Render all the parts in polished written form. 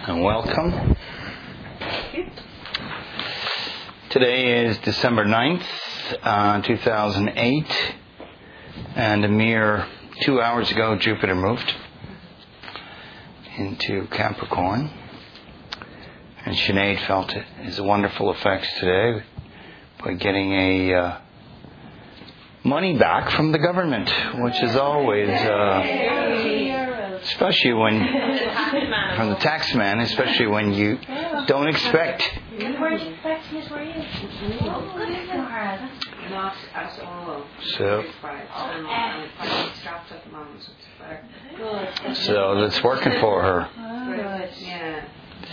and welcome. Today is December 9th, 2008, and a mere 2 hours ago Jupiter moved into Capricorn, and Sinead felt his wonderful effects today by getting a money back from the government, which is always especially when from the tax man, especially when you don't expect. Not at all. So that's working for her. Yeah.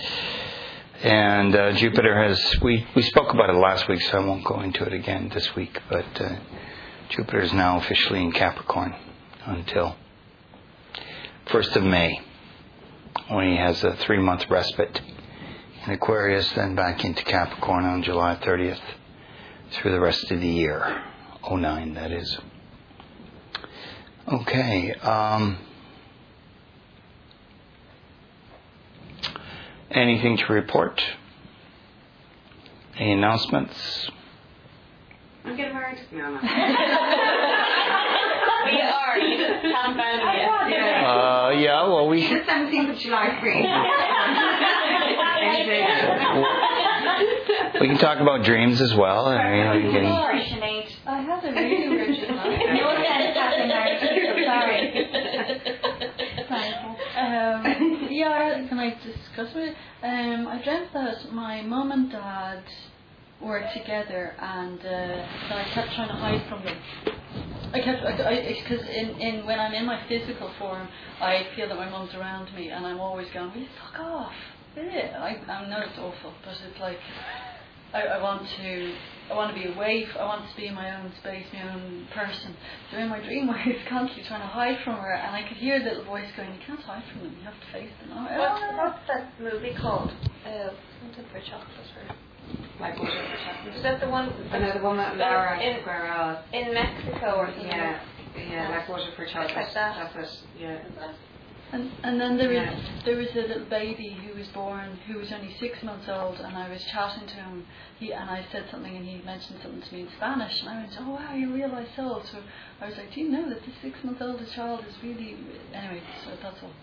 And Jupiter has, we spoke about it last week, so I won't go into it again this week, but Jupiter is now officially in Capricorn until 1st of May, when he has a 3-month respite in Aquarius, then back into Capricorn on July 30th through the rest of the year. 09, that is. Okay. Anything to report? Any announcements? I'm getting married now. We are. You just haven't found it yet. Yeah, well, we... The 17th of July free. We can talk about dreams as well. I mean, we can... Sorry, Sinead. I had a really original. No sense having married. Sorry. Yeah, can I discuss it? I dreamt that my mum and dad were together, and that I kept trying to hide from them. Because in when I'm in my physical form, I feel that my mum's around me, and I'm always going, "Will you fuck off?" I know it's awful, but it's like I want to be away. I want to be in my own space, my own person. So in my dream, I was constantly trying to hide from her, and I could hear the little voice going, "You can't hide from them. You have to face them." What's that movie called? Something for chocolate or... Like butter for chocolate. Is that the one? Another one that Laura Guerrero. In Mexico or something? Yeah, like butter for chocolate. Like that. That's it. Yeah. And then there was a little baby who was born, who was only 6 months old, and I was chatting to him. And I said something, and he mentioned something to me in Spanish, and I went, "Oh wow, you realise so." So I was like, "Do you know that this 6-month-old child is really..." Anyway, so that's all.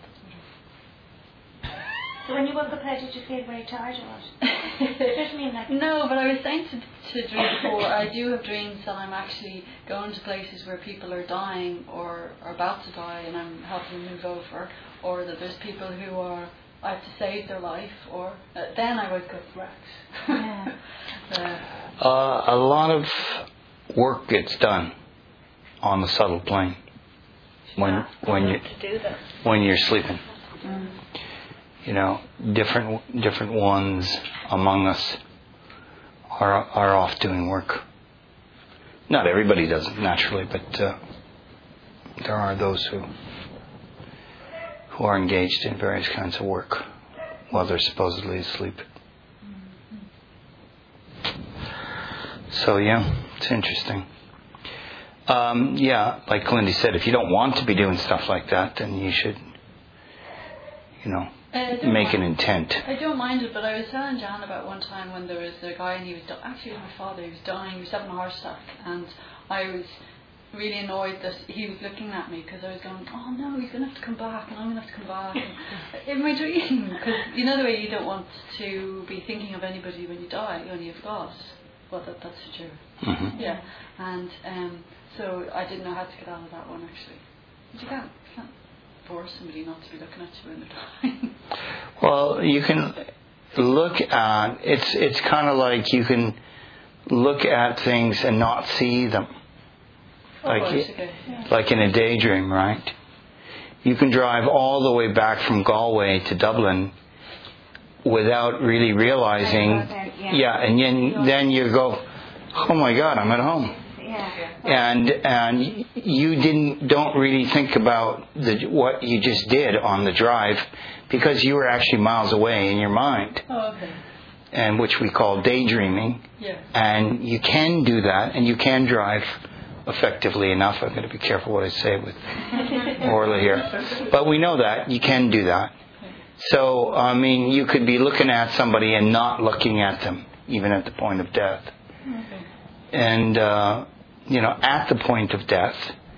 So when you woke up, did you feel very tired or what? No, but I was saying to dream before, I do have dreams that I'm actually going to places where people are dying or are about to die, and I'm helping them move over, or that there's people who I have to save their life, or then I wake up wrecked. A lot of work gets done on the subtle plane when you're sleeping. You know, different ones among us are off doing work. Not everybody does it naturally, but there are those who are engaged in various kinds of work while they're supposedly asleep. So yeah, it's interesting. Yeah, like Lindy said, if you don't want to be doing stuff like that, then you should, make an intent. I don't mind it, but I was telling Jan about one time when there was a guy, and he was actually my father. He was dying. He was having a heart attack, and I was really annoyed that he was looking at me, because I was going, "Oh no, he's going to have to come back, and I'm going to have to come back." And in my dream, because you know the way you don't want to be thinking of anybody when you die, you only have God. Well, that's true. Mm-hmm. Yeah, and so I didn't know how to get out of that one actually. But you can't force somebody not to be looking at you when they're dying. Well, you can look at it's kind of like you can look at things and not see them, like in a daydream, right? You can drive all the way back from Galway to Dublin without really realizing, and then you go, "Oh my God, I'm at home." And you don't really think about what you just did on the drive, because you were actually miles away in your mind. Oh, okay. And which we call daydreaming. Yeah. And you can do that, and you can drive effectively enough. I'm going to be careful what I say with Orla here. But we know that you can do that. So, I mean, you could be looking at somebody and not looking at them, even at the point of death. Okay. And, at the point of death,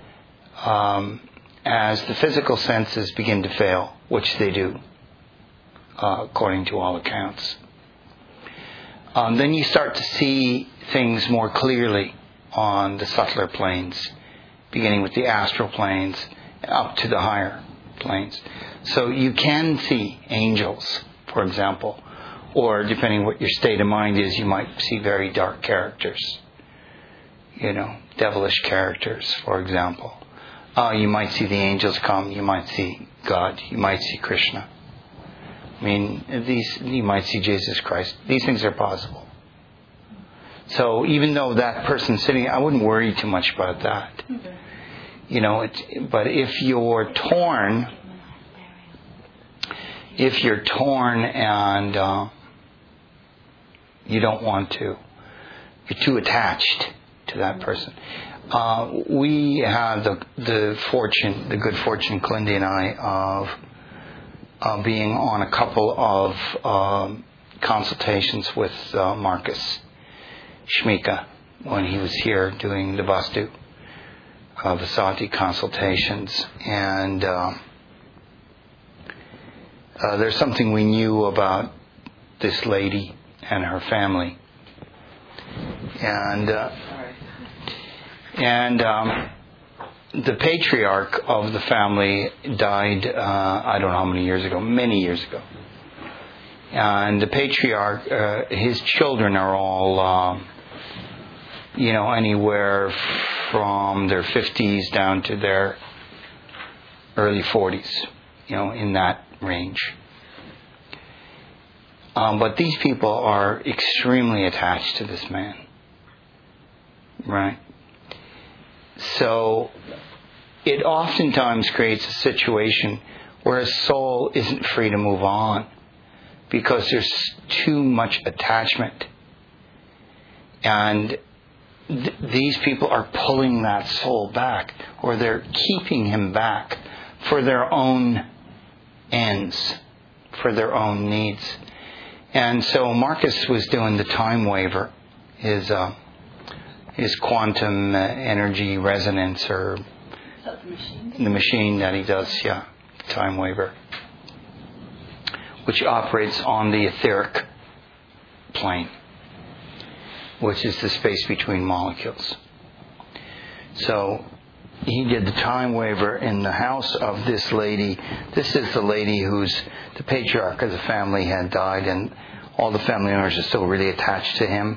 as the physical senses begin to fail, which they do, according to all accounts, then you start to see things more clearly on the subtler planes, beginning with the astral planes up to the higher planes. So you can see angels, for example, or depending what your state of mind is, you might see very dark characters, devilish characters, for example. You might see the angels come, you might see God, you might see Krishna. I mean, you might see Jesus Christ. These things are possible. So even though that person's sitting, I wouldn't worry too much about that. Okay. But if you're torn and you don't want to, you're too attached to that person. We have the good fortune, Clindy and I, of being on a couple of consultations with Marcus Shmika when he was here doing the Vastu Vasati consultations, and there's something we knew about this lady and her family, and the patriarch of the family died, I don't know how many years ago, many years ago. And the patriarch, his children are all, anywhere from their 50s down to their early 40s, in that range. But these people are extremely attached to this man. Right? So it oftentimes creates a situation where a soul isn't free to move on because there's too much attachment. And these people are pulling that soul back, or they're keeping him back for their own ends, for their own needs. And so Marcus was doing the time waiver, his quantum energy resonance, or the machine that he does, time waiver, which operates on the etheric plane, which is the space between molecules. So he did the time waiver in the house of this lady. This is the lady who's the patriarch of the family had died, and all the family members are still really attached to him,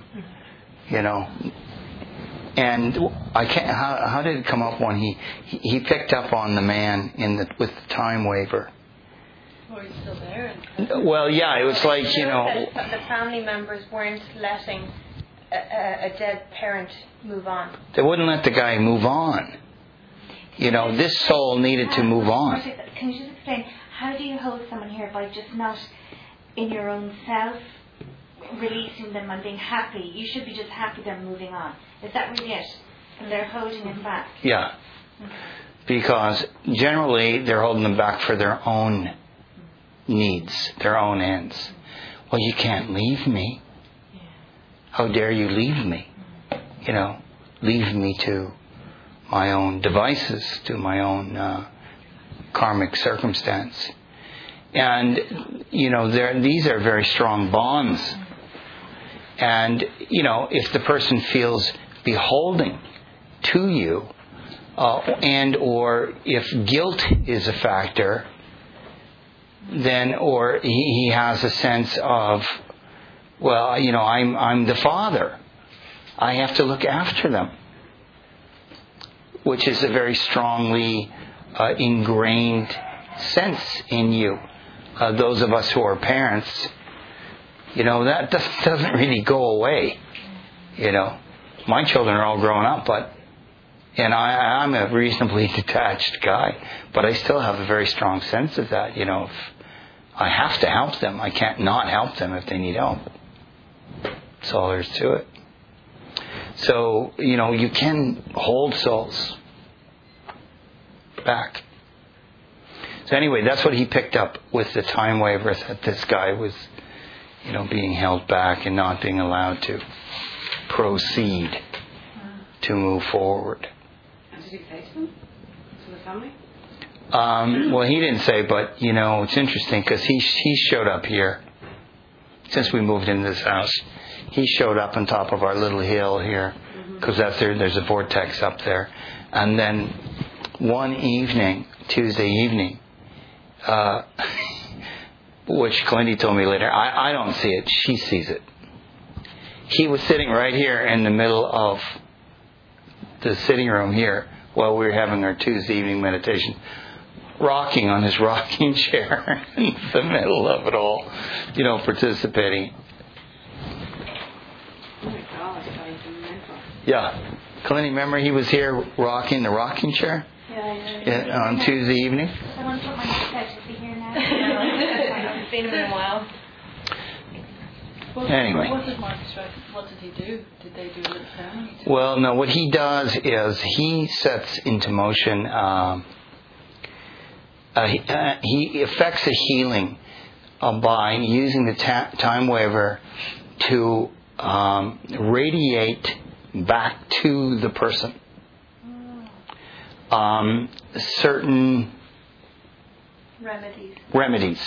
And I can't. How did it come up when he picked up on the man with the time waiver? Or he's still there. Well, yeah, it was like The family members weren't letting a dead parent move on. They wouldn't let the guy move on. This soul needed to move on. Can you just explain, how do you hold someone here by just not in your own self releasing them and being happy? You should be just happy they're moving on. Is that really it? And they're holding him back? Yeah. Because generally they're holding them back for their own needs, their own ends. Well, you can't leave me. How dare you leave me? Leave me to my own devices, to my own karmic circumstance. And, these are very strong bonds. And, if the person feels beholding to you, and or if guilt is a factor, then, or he has a sense of, well, I'm the father. I have to look after them, which is a very strongly ingrained sense in you. Those of us who are parents, that doesn't really go away. My children are all grown up, and I'm a reasonably detached guy, but I still have a very strong sense of that. If I have to help them, I can't not help them if they need help. That's all there is to it. So, you can hold souls back. So anyway, that's what he picked up with the time waiver, that this guy was, being held back and not being allowed to proceed, to move forward. And did he say to them? To the family? Well, he didn't say, but, it's interesting because he showed up here. Since we moved into this house, he showed up on top of our little hill here because there's a vortex up there. And then one evening, Tuesday evening, which Clinty told me later, I don't see it, she sees it. He was sitting right here in the middle of the sitting room here while we were having our Tuesday evening meditation, rocking on his rocking chair in the middle of it all, participating. Oh my God, that was mental. Yeah. Clinty, remember he was here rocking the rocking chair? Yeah. On Tuesday evening? Someone put my headset. Is he here now? I haven't seen him in a while. Anyway. What did Mark strike? What did he do? Did they do a little ceremony? Well, no, what he does is he sets into motion, he effects a healing by using the time waiver to radiate back to the person certain remedies,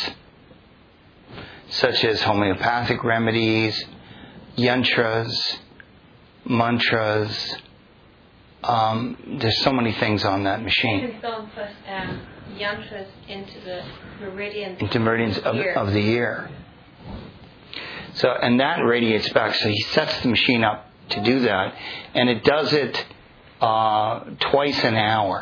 such as homeopathic remedies, yantras, mantras. There's so many things on that machine. His son put yantras into the meridians. Of the ear. So, and that radiates back. So he sets the machine up to do that, and it does it twice an hour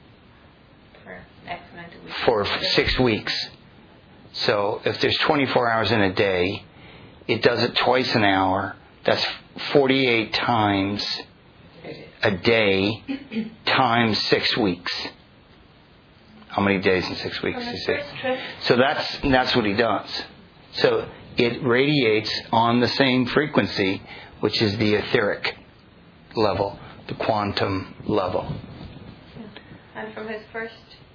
for 6 weeks. So if there's 24 hours in a day, it does it twice an hour. That's 48 times a day times 6 weeks. How many days in 6 weeks? So that's what he does. So it radiates on the same frequency, which is the etheric level, the quantum level. And from his first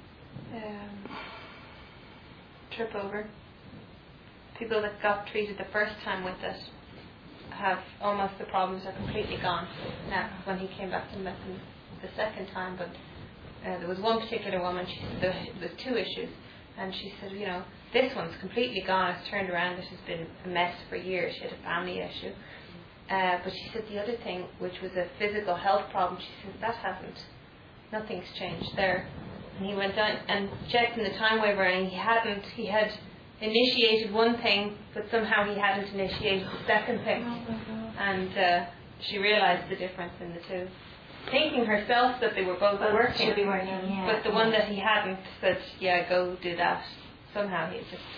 trip over, people that got treated the first time with it have almost the problems are completely gone now when he came back and met them the second time. But there was one particular woman, she said there was 2 issues, and she said, this one's completely gone, it's turned around, it has been a mess for years, she had a family issue. But she said the other thing, which was a physical health problem, she said nothing's changed there. And he went down and checked in the time waiver, and he had initiated one thing, but somehow he hadn't initiated the second thing. And she realised the difference in the 2. Thinking herself that they were both working, should be working, yeah. But the one that he hadn't said, yeah, go do that. Somehow he just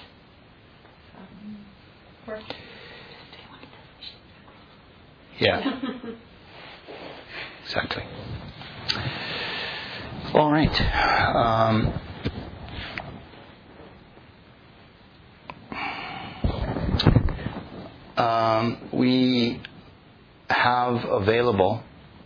worked. Yeah. Exactly. All right. We have available,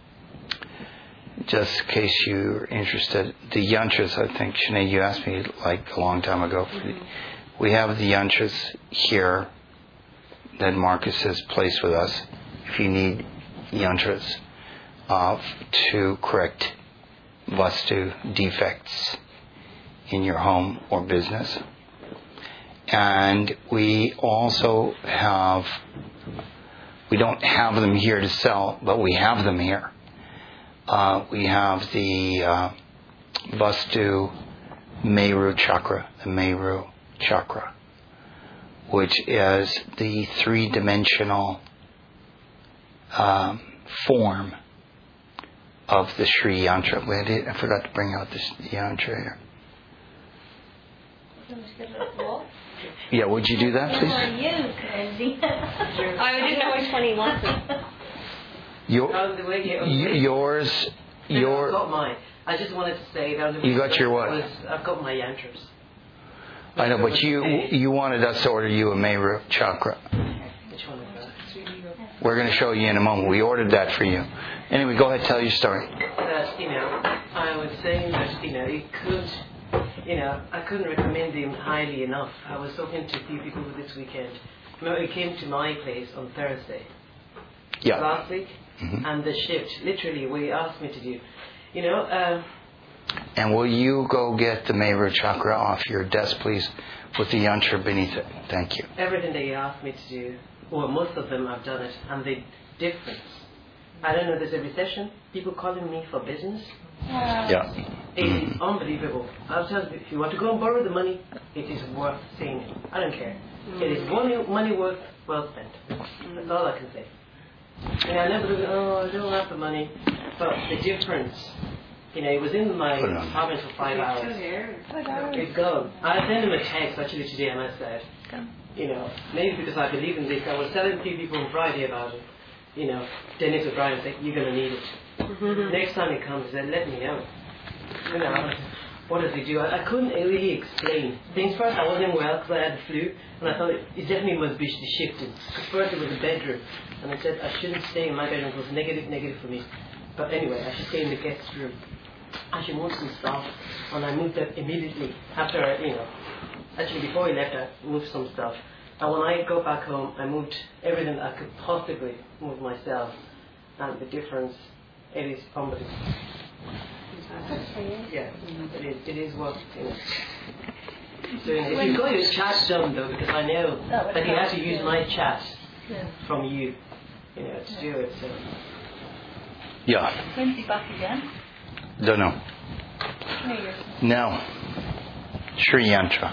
just in case you're interested, the yantras. I think, Sinead, you asked me like a long time ago. We have the yantras here that Marcus has placed with us. If you need yantras to correct vastu defects in your home or business. And we also have, we don't have them here to sell, but we have them here. We have the Vastu Meru Chakra, the Meru Chakra, which is the 3-dimensional form of the Sri Yantra. I forgot to bring out this yantra here. Yeah, would you do that, please? Who are you, Crazy? I didn't know which one he wanted. Yours. I've got mine. I just wanted to say that. You got your what? I've got my yantras. I know, but you wanted us to order you a Meru Chakra. Which one is that? We're going to show you in a moment. We ordered that for you. Anyway, go ahead, tell your story. That, I was saying that, you could I couldn't recommend him highly enough. I was talking to a few people this weekend. Remember, he came to my place on Thursday last week, and the shift, literally, what he asked me to do. And will you go get the Mayra chakra off your desk, please, with the yantra beneath it? Thank you. Everything that he asked me to do, well, most of them I've done it, and the difference. I don't know, there's a recession, people calling me for business. Yeah. It is unbelievable. I'll tell you, if you want to go and borrow the money, it is worth seeing it. I don't care. It is money well spent. That's all I can say. And I never go, I don't have the money. But the difference, it was in my apartment for 5 hours. It's gone. I sent him a text actually today, and I said, maybe because I believe in this, I was telling a few people on Friday about it. Dennis O'Brien said, you're going to need it. Next time he comes, he said, let me know. What does he do? I couldn't really explain. Things first, I wasn't well because I had the flu, and I thought it definitely must be shifted. Because first it was the bedroom, and I said I shouldn't stay in my bedroom. It was negative for me. But anyway, I should stay in the guest room. I should move some stuff, and I moved that immediately after, actually before he left, I moved some stuff. And when I go back home, I moved everything I could possibly move myself, and the difference, it is unbelievable. Yeah, it is what, So if you've got your chat done though, because I know that you have to use my chat from you, to do it, so. Yeah. When's he back again? Don't know. No. Sri Yantra.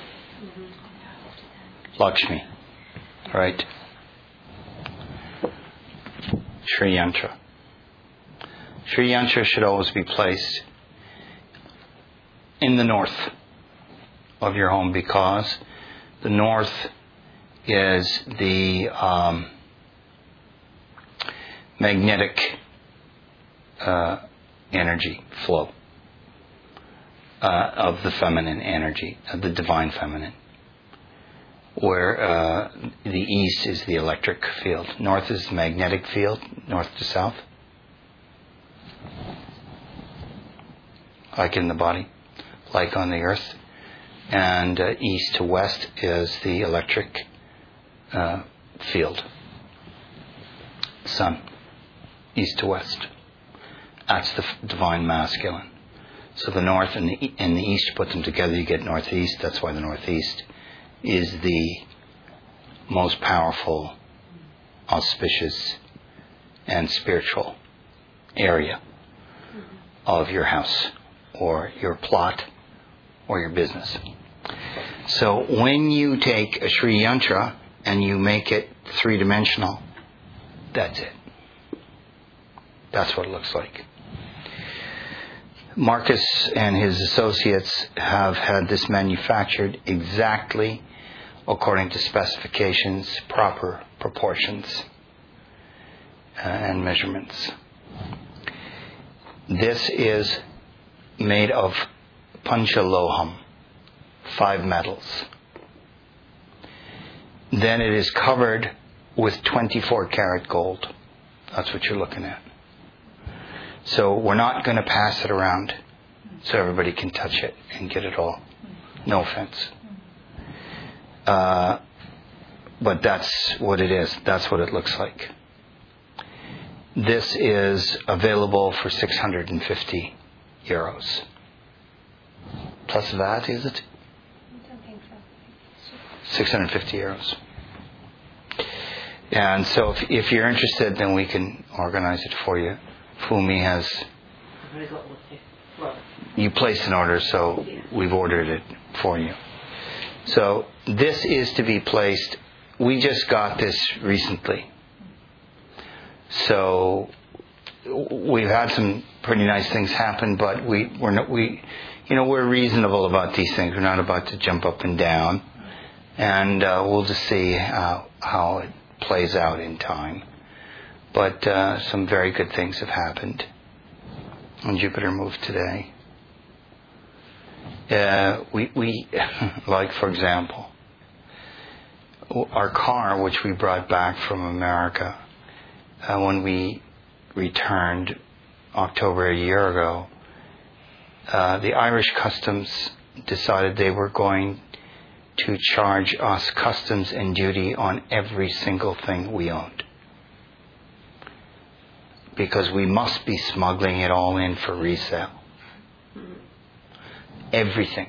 Lakshmi. Right? Sri Yantra. Sri Yantra should always be placed in the north of your home, because the north is the magnetic energy flow of the feminine energy, of the divine feminine, where the east is the electric field. North is the magnetic field, north to south, like in the body, like on the earth. And east to west is the electric field, sun, east to west. That's the divine masculine. So the north and the east, put them together, you get northeast. That's why the northeast is the most powerful, auspicious, and spiritual area of your house, or your plot, or your business. So when you take a Sri Yantra and you make it three-dimensional, that's it. That's what it looks like. Marcus and his associates have had this manufactured exactly according to specifications, proper proportions, and measurements. This is made of Panchaloham, 5 metals. Then it is covered with 24 karat gold. That's what you're looking at. So we're not going to pass it around so everybody can touch it and get it all. No offense. But that's what it is. That's what it looks like. This is available for 650 euros. Plus VAT, is it? I don't think so. 650 euros. And so if you're interested, then we can organize it for you. Fumi has... You placed an order, so we've ordered it for you. So this is to be placed... We just got this recently. So we've had some pretty nice things happen, but we're reasonable about these things. We're not about to jump up and down, and we'll just see how it plays out in time. But some very good things have happened. And Jupiter moved today. We like, for example, our car, which we brought back from America, when we returned October a year ago, the Irish Customs decided they were going to charge us customs and duty on every single thing we owned. Because we must be smuggling it all in for resale. Everything.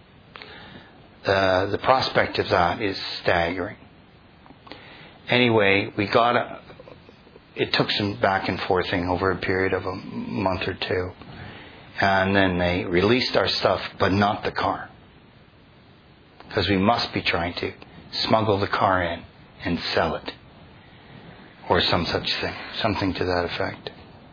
The prospect of that is staggering. Anyway, it took some back and forthing over a period of a month or two. And then they released our stuff, but not the car. Because we must be trying to smuggle the car in and sell it. Or some such thing. Something to that effect.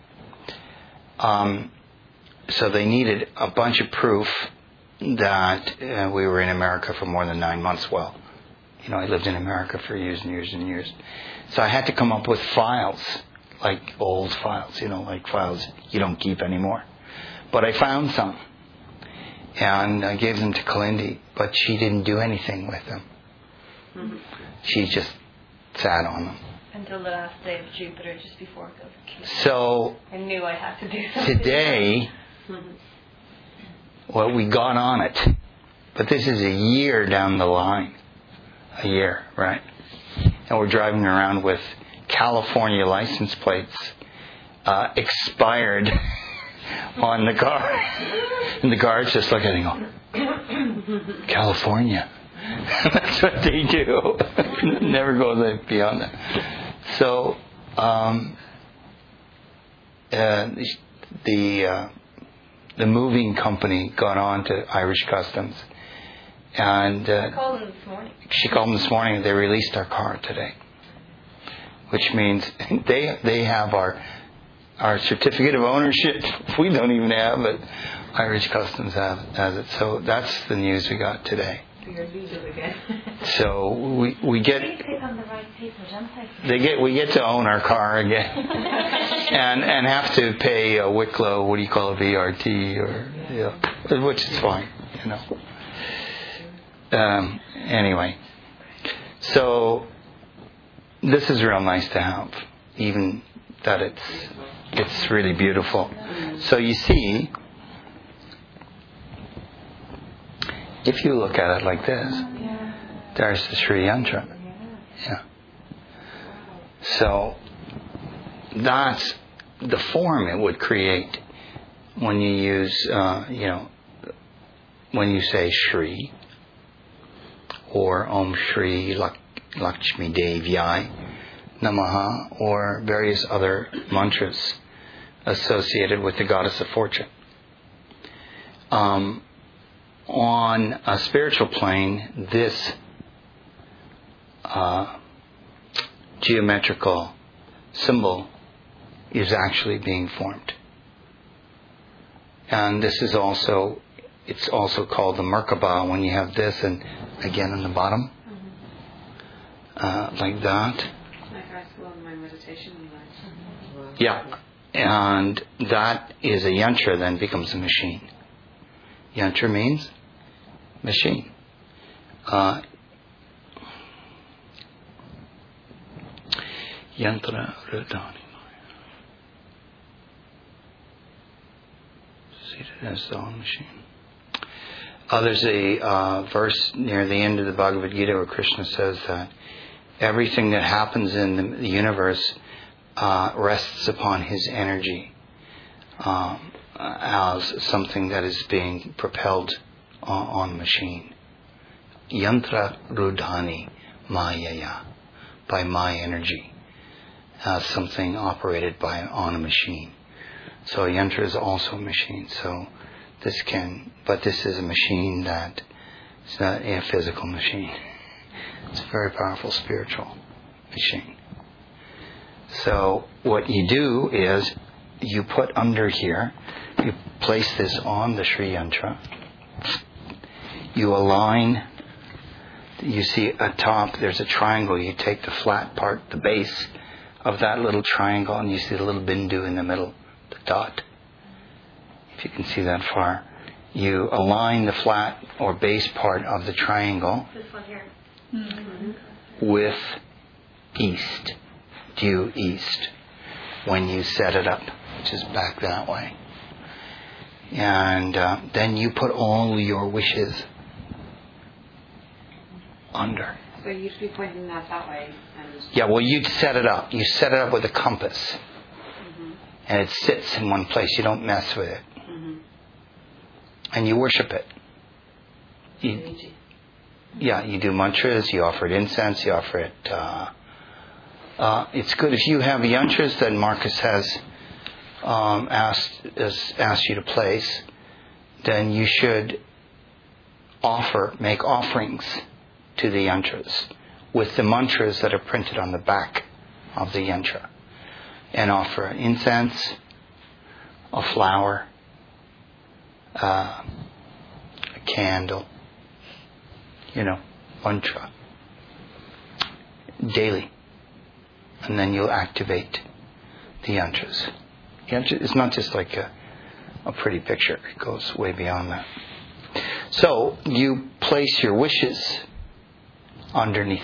So they needed a bunch of proof that we were in America for more than 9 months. Well, I lived in America for years and years and years. So I had to come up with files, like old files, like files you don't keep anymore. But I found some. And I gave them to Kalindi, but she didn't do anything with them. Mm-hmm. She just sat on them. Until the last day of Jupiter, just before it goes. So I knew I had to do something. Today, well, we got on it. But this is a year down the line. A year, right? And we're driving around with California license plates expired on the car. And the guards just look at it and go, California. That's what they do. Never go beyond that. So, the moving company got on to Irish Customs. And I called them this morning. She called them this morning and they released our car today. Which means they have our certificate of ownership. We don't even have it. Irish Customs has it. So that's the news we got today. You're legal again. So we get on the right people, don't they? We get to own our car again, and have to pay a Wicklow, what do you call it, VRT or which is fine, Anyway, so this is real nice to have, even that it's really beautiful. So you see, if you look at it like this, there's the Sri Yantra. Yeah. So that's the form it would create when you use, when you say Shri or Om Shri Lakshmi Devyai Namaha or various other mantras associated with the goddess of fortune. On a spiritual plane, this geometrical symbol is actually being formed. And this is it's also called the Merkaba when you have this and again on the bottom, like that. Like I saw on my meditation life. Yeah. And that is a yantra, then becomes a machine. Yantra means machine. Yantra Rudani. Seated as the own machine. There's a verse near the end of the Bhagavad Gita where Krishna says that everything that happens in the universe rests upon his energy as something that is being propelled on machine. Yantra Rudhani Mayaya, by my energy, as something operated on a machine. So a yantra is also a machine. So but this is a machine that it's not a physical machine. It's a very powerful spiritual machine. So what you do is you put under here, you place this on the Sri Yantra. You align, you see atop there's a triangle. You take the flat part, the base of that little triangle, and you see the little bindu in the middle, the dot. If you can see that far. You align the flat or base part of the triangle with east, due east, when you set it up, which is back that way. And then you put all your wishes under. So you'd be pointing that way. And Yeah, well, you'd set it up. You set it up with a compass. And it sits in one place. You don't mess with it. And you worship it. You do mantras. You offer it incense. You offer it... it's good if you have yantras that Marcus has asked you to place, then you should make offerings to the yantras with the mantras that are printed on the back of the yantra, and offer incense, a flower, a candle, mantra daily, and then you'll activate the yantras. It's not just like a pretty picture. It goes way beyond that. So you place your wishes underneath.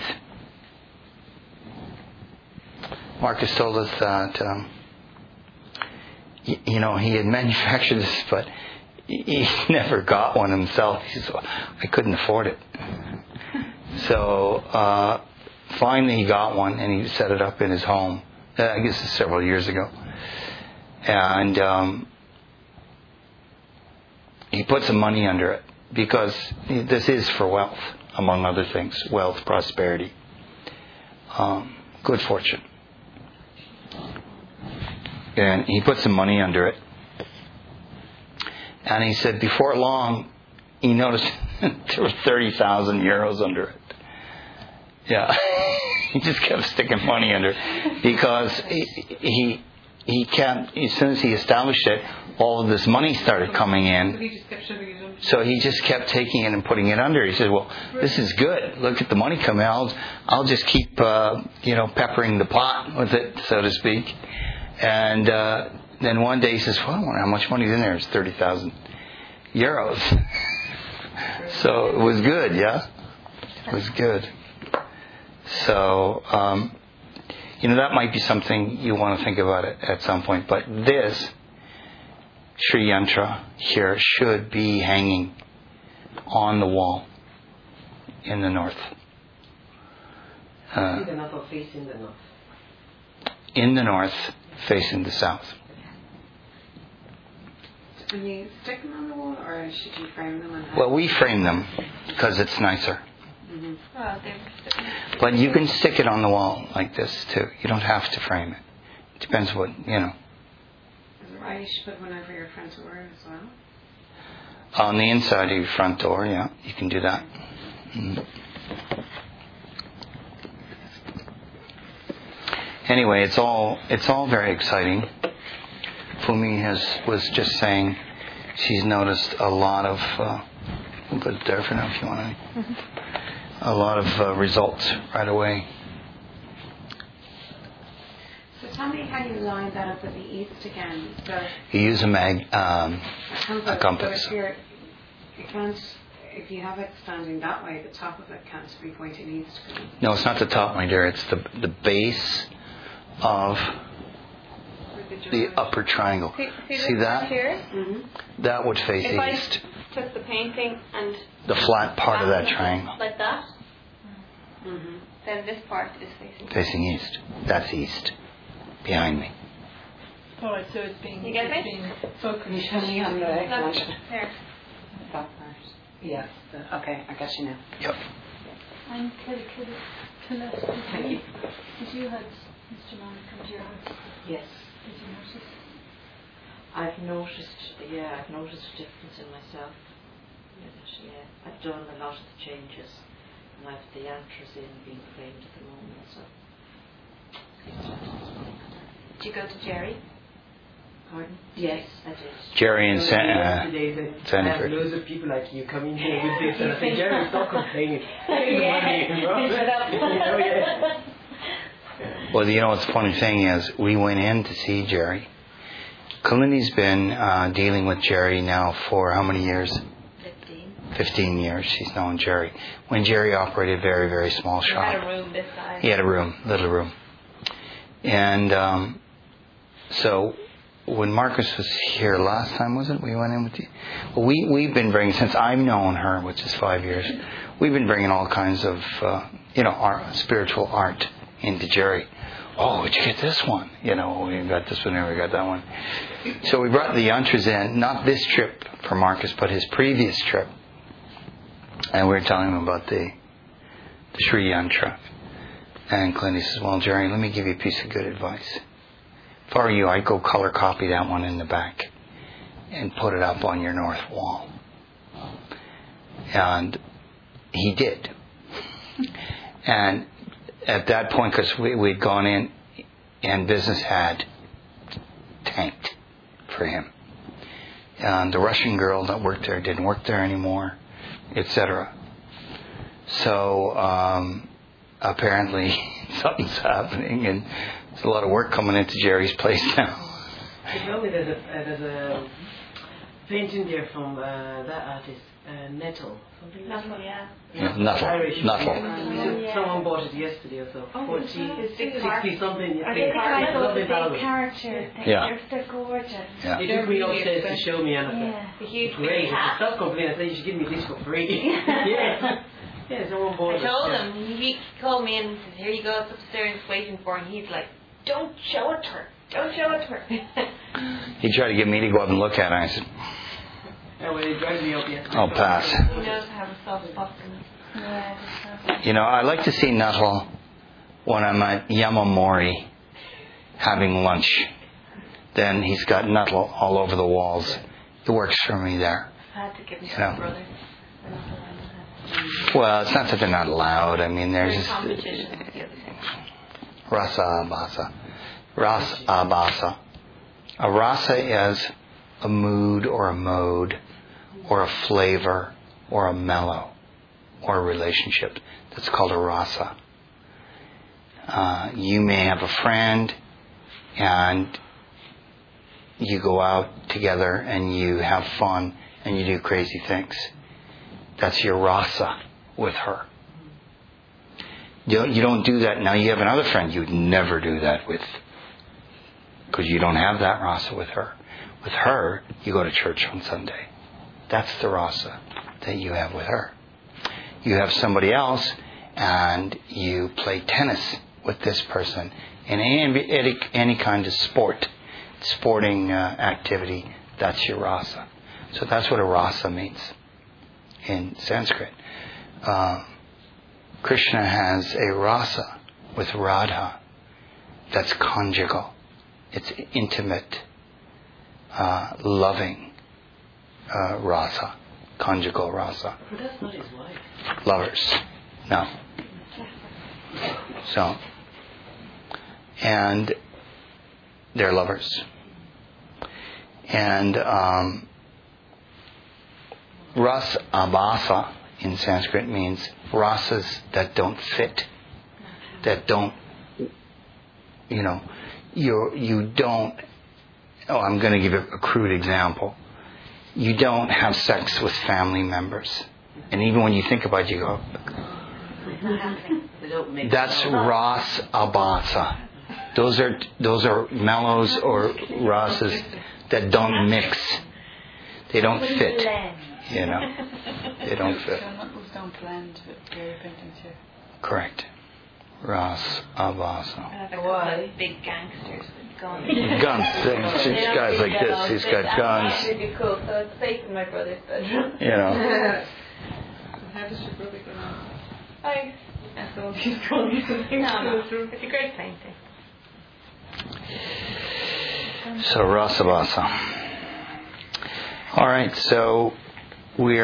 Marcus told us that he had manufactured this, but he never got one himself. He said, I couldn't afford it. So finally he got one, and he set it up in his home. I guess it's several years ago. And he put some money under it, because this is for wealth, among other things. Wealth, prosperity, good fortune. And he put some money under it. And he said before long, he noticed there were 30,000 euros under it. Yeah. He just kept sticking money under it, because he can't, as soon as he established it, all of this money started coming in. So he just kept taking it and putting it under. He said, well, this is good. Look at the money coming out. I'll just keep, peppering the pot with it, so to speak. And then one day he says, well, I wonder how much money's in there. It's 30,000 euros. So it was good, yeah? It was good. So, that might be something you want to think about it at some point. But this Sri Yantra here should be hanging on the wall in the north. Facing the north. In the north, facing the south. Can you stick them on the wall, or should you frame them? Well, we frame them because it's nicer. Well, But you can stick it on the wall like this too. You don't have to frame it. It depends what, Is it right you should put one over your front door as well? On the inside of your front door, yeah, you can do that. Anyway, it's all very exciting. Fumi was just saying she's noticed a lot of. We'll put it there for now if you want to. A lot of results right away. So tell me how you line that up with the east again. So You use a compass. So if you have it standing that way, the top of it can't be pointing east. No, it's not the top, my dear. It's the base of the upper triangle. See that? Here? That would face If I east. took the painting and The flat part of that triangle. like that, then this part is facing. Facing east. That's east. Behind me. All right, so it's being, You get it's me? being focused. Can you show me on the Look, extension? here. That part. Yes. Okay, I got you now. Yep. And did you had Mr. Mann come to your house? Yes. Did you notice? I've noticed a difference in myself. I've done a lot of the changes, and I've the yantras in being framed at the moment. So. Did you go to Jerry? Pardon? Yes, I did. Jerry and I have Sanford. loads of people like you coming here with this, and I think Jerry, stop complaining. Well, what's the funny thing is, we went in to see Jerry. Kalini's been dealing with Jerry now for how many years? 15 years she's known Jerry. When Jerry operated a very, very small shop. He had a room this size. He had a room, little room. And so when Marcus was here last time, was it? We went in with you. Well, we've been bringing, since I've known her, which is 5 years, we've been bringing all kinds of, our spiritual art into Jerry. Oh, where'd you get this one? We got this one here, we got that one. So we brought the yantras in, not this trip for Marcus, but his previous trip. And we were telling him about the Sri Yantra. And Clint says, well, Jerry, let me give you a piece of good advice. If I were you, I'd go color copy that one in the back and put it up on your north wall. And he did. And at that point, because we'd gone in and business had tanked for him. And the Russian girl that worked there didn't work there anymore, etc. So apparently something's happening, and there's a lot of work coming into Jerry's place now. They told me there's a painting there from that artist, Nettle. Nuttall, yeah. Irish. Nuttall. Someone bought it yesterday or so. 40, 60 something. Are they kind of Lovely big value. characters? Yeah. They're gorgeous. Yeah. They took me upstairs to show me, and I said, Yeah. The huge great. big hat. Stop complaining. I said, you should give me this for free. Yeah. Yeah, someone bought I it. told Yeah. him, he called me in and said, here you go, it's upstairs waiting for him. He's like, don't show it to her. Don't show it to her. He tried to get me to go up and look at it, and I said, Yeah, well, they dragged me up yesterday. I'll pass. He knows how to soft spot them. Yeah. I like to see Nuttall when I'm at Yamamori having lunch. Then he's got Nuttall all over the walls. It works for me there. I had to give him to Yeah. my brother. Well, it's not that they're not allowed. I mean, there's There's just competition with the other thing. Rasa Abasa. Ras Abasa. A rasa is a mood or a mode or a flavor or a mellow or a relationship. That's called a rasa. You may have a friend and you go out together and you have fun and you do crazy things. That's your rasa with her. You don't do that. Now you have another friend you'd never do that with, because you don't have that rasa with her. With her, you go to church on Sunday. That's the rasa that you have with her. You have somebody else and you play tennis with this person in any kind of sporting activity. That's your rasa. So that's what a rasa means in Sanskrit. Krishna has a rasa with Radha that's conjugal. It's intimate, loving rasa, conjugal rasa. But that's not his wife. Lovers. No. So, and they're lovers. And ras abasa in Sanskrit means rasas that don't fit, that don't, you don't, I'm going to give a crude example. You don't have sex with family members. And even when you think about it, you go, They don't make that's ras abasa. Those are mellows or rasas that don't mix. They don't fit. They don't fit. So Nuttall's don't blend with dairy paintings here. Correct. Ras abasa. I have a couple of big gangsters with guns. Guns. These guys like this. He's got guns. That's really cool. So it's safe in my brother's bedroom. How does your brother get on? Thanks. That's all he's going to do. No. It's a great painting. So rasabasa. All right. So we've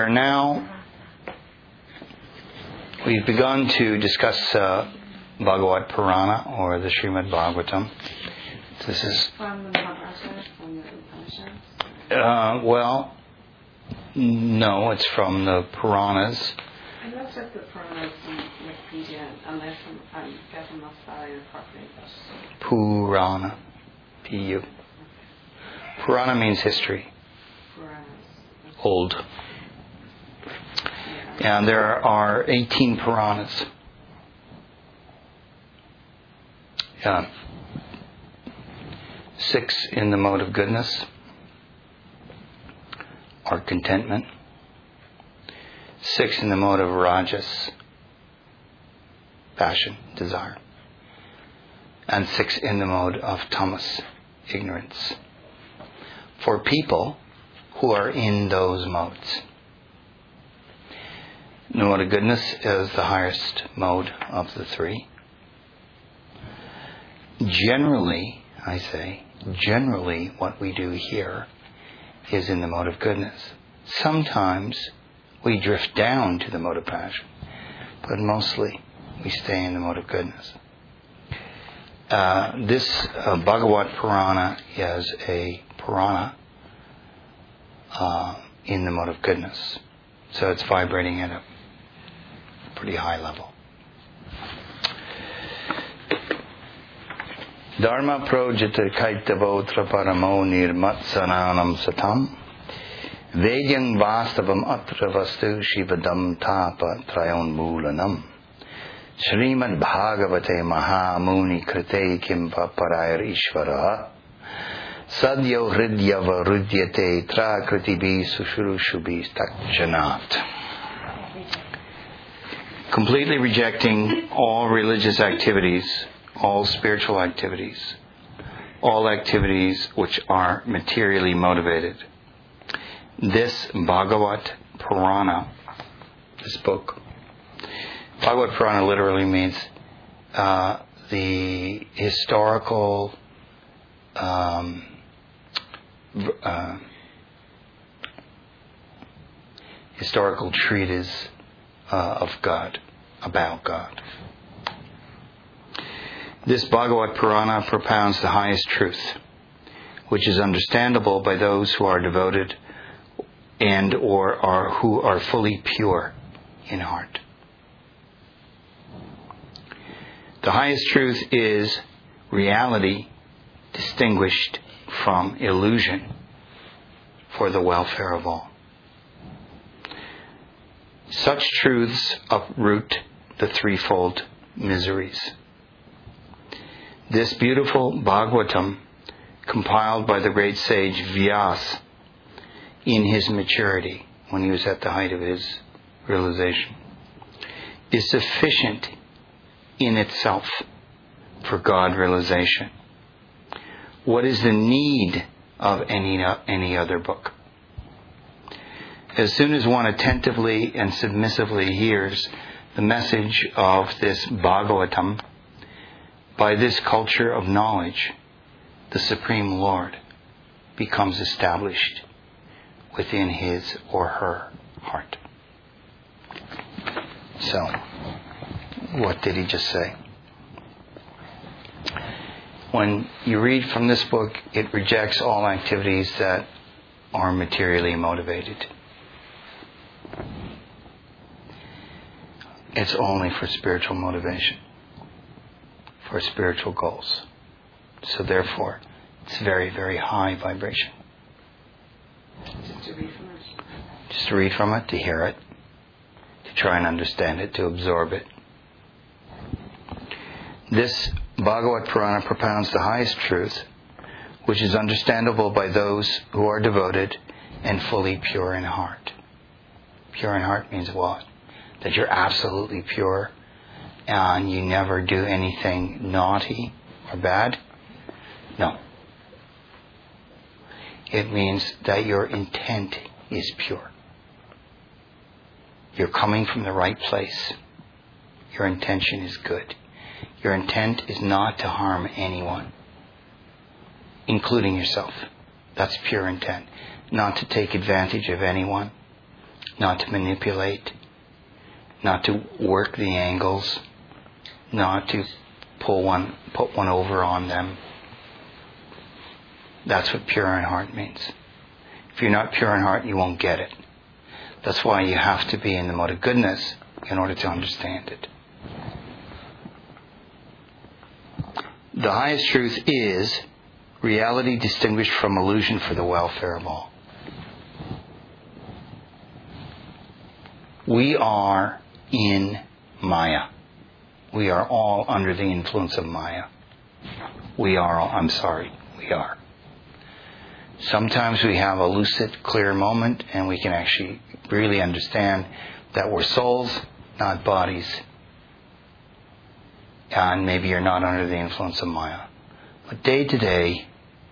begun to discuss Bhagavad Purana or the Srimad Bhagavatam. This is From the Mahabharata, from the Upanishads? well, no, it's from the Puranas. I looked at the Puranas on Wikipedia, unless I'm getting my style properly. Purana. P-U. Purana means history. Puranas. Old. And there are 18 Puranas. 6 in the mode of goodness, or contentment. 6 in the mode of rajas, passion, desire. And 6 in the mode of tamas, ignorance. For people who are in those modes. The mode of goodness is the highest mode of the 3. Generally what we do here is in the mode of goodness. Sometimes we drift down to the mode of passion, but mostly we stay in the mode of goodness. This Bhagavat Purana is a Purana in the mode of goodness. So it's vibrating at a pretty high level. Dharma projita kaitavotra paramo nirmatsananam satam Vedyang vastavam atra vastu shivadam tapa trayonmulanam Srimad Bhagavate Mahamuni Krite Kimpa Parayar Ishvara Sadyo Hridyava Rudyate Trakritibi Sushurushubi Stakjanat. Completely rejecting all religious activities, all spiritual activities, all activities which are materially motivated. This Bhagavat Purana, this book, Bhagavat Purana literally means the historical treatise of God, about God. This Bhagavat Purana propounds the highest truth, which is understandable by those who are devoted and or who are fully pure in heart. The highest truth is reality distinguished from illusion for the welfare of all. Such truths uproot the threefold miseries. This beautiful Bhagavatam, compiled by the great sage Vyasa in his maturity, when he was at the height of his realization, is sufficient in itself for God realization. What is the need of any other book? As soon as one attentively and submissively hears the message of this Bhagavatam, by this culture of knowledge, the Supreme Lord becomes established within his or her heart. So, what did he just say? When you read from this book, it rejects all activities that are materially motivated. It's only for spiritual motivation, for spiritual goals. So therefore, it's very, very high vibration. Just to read from it. Just to read from it, to hear it, to try and understand it, to absorb it. This Bhagavat Purana propounds the highest truth, which is understandable by those who are devoted and fully pure in heart. Pure in heart means what? That you're absolutely pure and you never do anything naughty or bad? No. It means that your intent is pure. You're coming from the right place. Your intention is good. Your intent is not to harm anyone, including yourself. That's pure intent. Not to take advantage of anyone, not to manipulate, not to work the angles, not to put one over on them. That's what pure in heart means. If you're not pure in heart, you won't get it. That's why you have to be in the mode of goodness in order to understand it. The highest truth is reality distinguished from illusion for the welfare of all. We are in Maya. We are all under the influence of Maya. We are. Sometimes we have a lucid, clear moment and we can actually really understand that we're souls, not bodies. And maybe you're not under the influence of Maya. But day to day,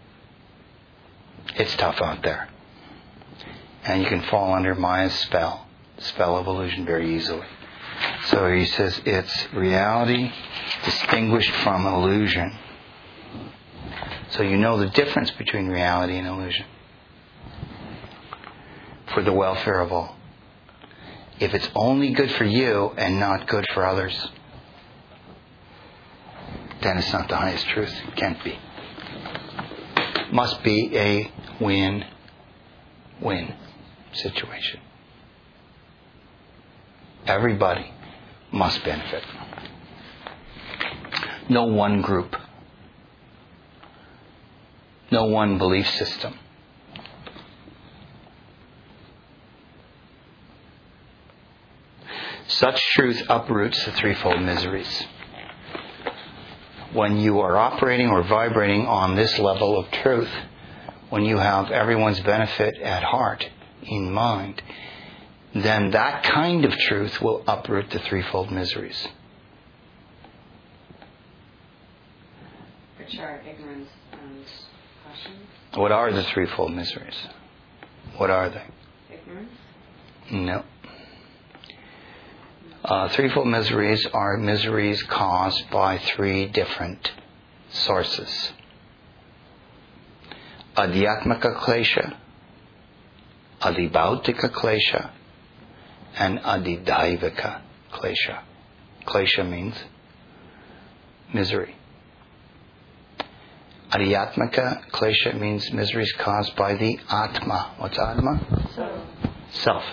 it's tough out there. And you can fall under Maya's spell, the spell of illusion, very easily. So he says it's reality distinguished from illusion. So you know the difference between reality and illusion. For the welfare of all. If it's only good for you and not good for others, then it's not the highest truth. It can't be. Must be a win-win situation. Everybody must benefit. No one group. No one belief system. Such truth uproots the threefold miseries. When you are operating or vibrating on this level of truth, when you have everyone's benefit at heart, in mind, then that kind of truth will uproot the threefold miseries. Which are ignorance and passion. What are the threefold miseries? What are they? Ignorance? No. Threefold miseries are miseries caused by three different sources. Adhyatmaka klesha, Adibhautika klesha, and Adidaivika klesha. Klesha means misery. Adhyatmaka klesha means miseries caused by the Atma. What's Atma? Self.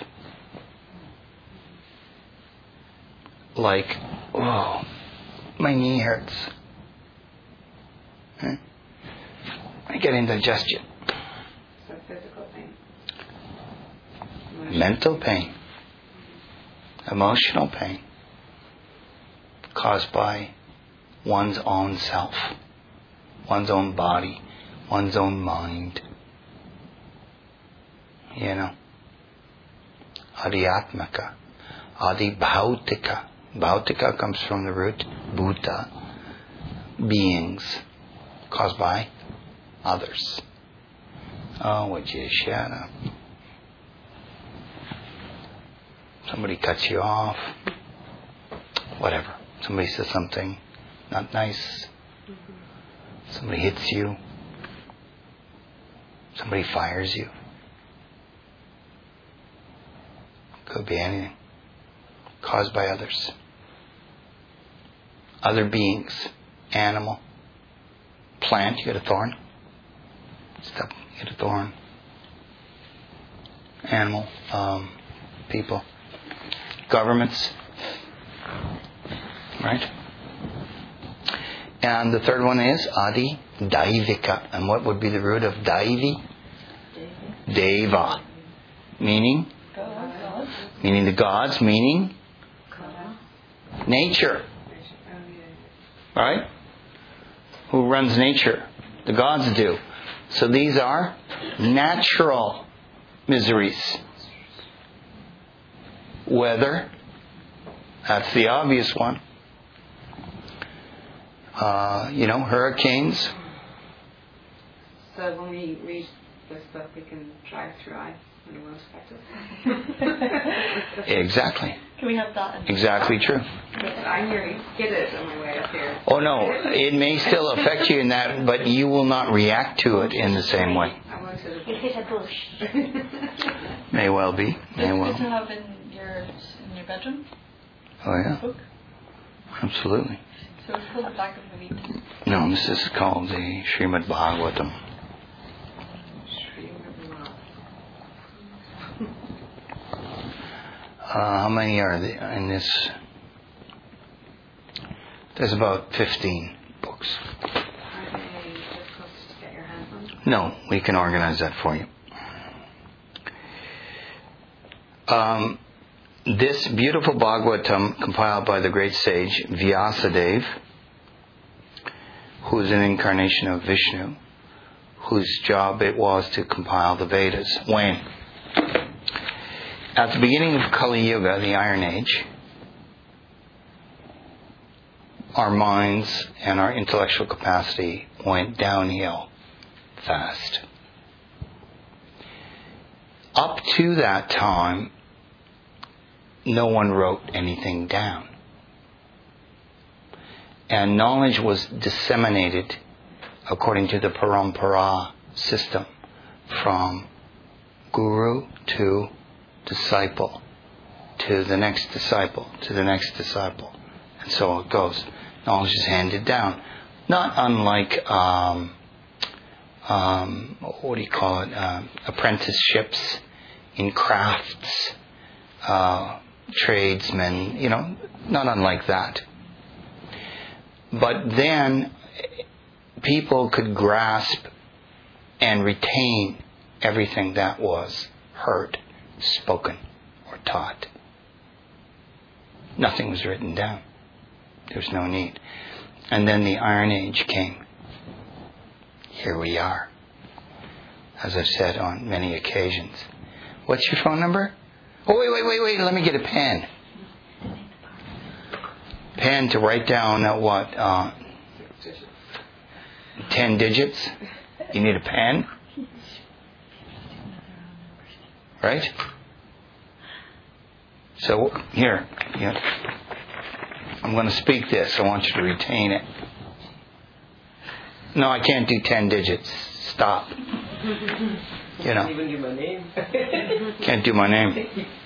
Like, oh, my knee hurts. I get indigestion. So physical pain. Mental pain. Emotional pain. Caused by one's own self. One's own body. One's own mind. You know. Adhyatmaka. Adibhautika. Bhautika comes from the root bhuta, beings, caused by others. Oh, would you shut up? Somebody cuts you off. Whatever. Somebody says something not nice. Somebody hits you. Somebody fires you. Could be anything. Caused by others. Other beings. Animal. Plant, you get a thorn. Step, you get a thorn. Animal. People. Governments. Right? And the third one is Adi Daivika. And what would be the root of Daivi? Deva. Meaning? Meaning the gods, meaning? Nature. Right? Who runs nature? The gods do. So these are natural miseries. Weather. That's the obvious one. Hurricanes. So when we read this book, we can drive through ice when we won't expect it. Exactly. Can we have that? Exactly true. I nearly skidded on my way up here. Oh no, it may still affect you in that, but you will not react to it in the same way. I went to the You hit a bush. May well be. May It's well. good to have in your bedroom. Oh yeah. Book. Absolutely. So it's called the Back of the Week. No, this is called the Srimad Bhagavatam. How many are there in this? There's about 15 books. Are they difficult to get your hands on? No, we can organize that for you. This beautiful Bhagavatam, compiled by the great sage Vyasadeva, who is an incarnation of Vishnu, whose job it was to compile the Vedas. When, at the beginning of Kali Yuga, the Iron Age, our minds and our intellectual capacity went downhill fast. Up to that time, no one wrote anything down. And knowledge was disseminated according to the parampara system, from guru to disciple, to the next disciple, to the next disciple. And so it goes. Knowledge is handed down. Not unlike, what do you call it, apprenticeships in crafts, tradesmen, not unlike that. But then people could grasp and retain everything that was heard, spoken, or taught. Nothing was written down. There's no need. And then the Iron Age came. Here we are. As I've said on many occasions. What's your phone number? Oh, wait. Let me get a pen. Pen to write down what? 10 digits? You need a pen? Right? So, here. I'm going to speak this. I want you to retain it. No, I can't do 10 digits. Stop. Can't even do my name. Can't do my name.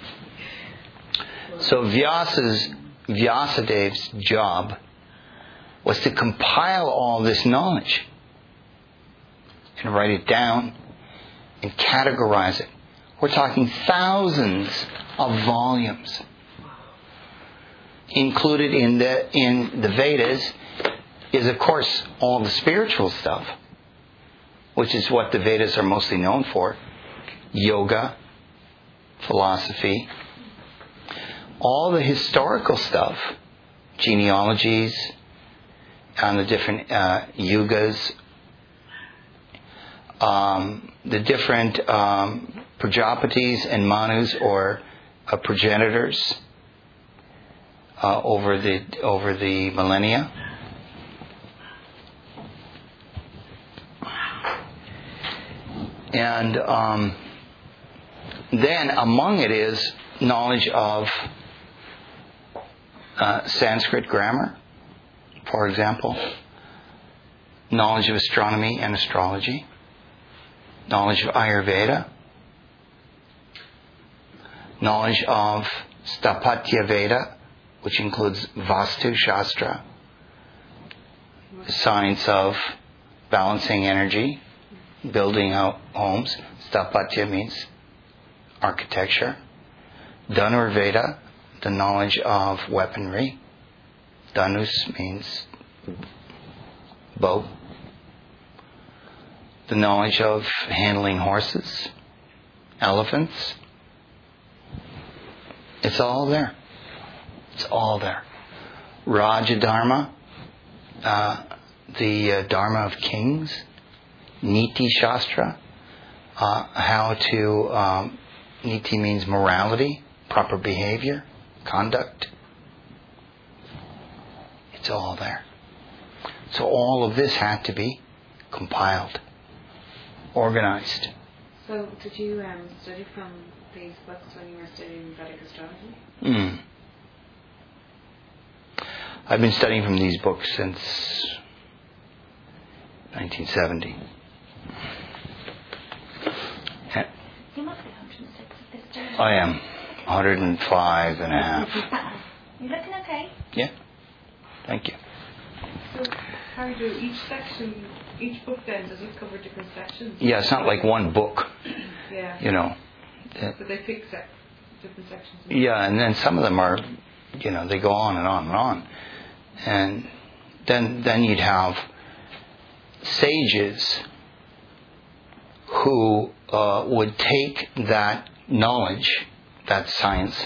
So Vyasadev's job was to compile all this knowledge and write it down and categorize it. We're talking thousands of volumes. Included in the Vedas is, of course, all the spiritual stuff, which is what the Vedas are mostly known for. Yoga, philosophy, all the historical stuff, genealogies, on the different yugas, the different Prajapatis and Manus, or progenitors, over the millennia. And then among it is knowledge of Sanskrit grammar, for example, knowledge of astronomy and astrology, knowledge of Ayurveda, knowledge of Sthapatya Veda, which includes Vastu Shastra, the science of balancing energy, building out homes. Sthapatya means architecture. Dhanur Veda, the knowledge of weaponry. Dhanus means bow. The knowledge of handling horses, elephants. It's all there. It's all there. Rajadharma, the Dharma of kings. Niti Shastra, Niti means morality, proper behavior, conduct. It's all there. So all of this had to be compiled, organized. So did you study from these books when you were studying Vedic astrology? I've been studying from these books since 1970. You must be 106 at this stage. I am 105 and a half. You're looking okay. Yeah. Thank you. So how do each book then, does it cover different sections? Yeah, it's not like one book. Yeah. But they pick different sections. Yeah, and then some of them are, they go on and on and on. And then you'd have sages who would take that knowledge, that science,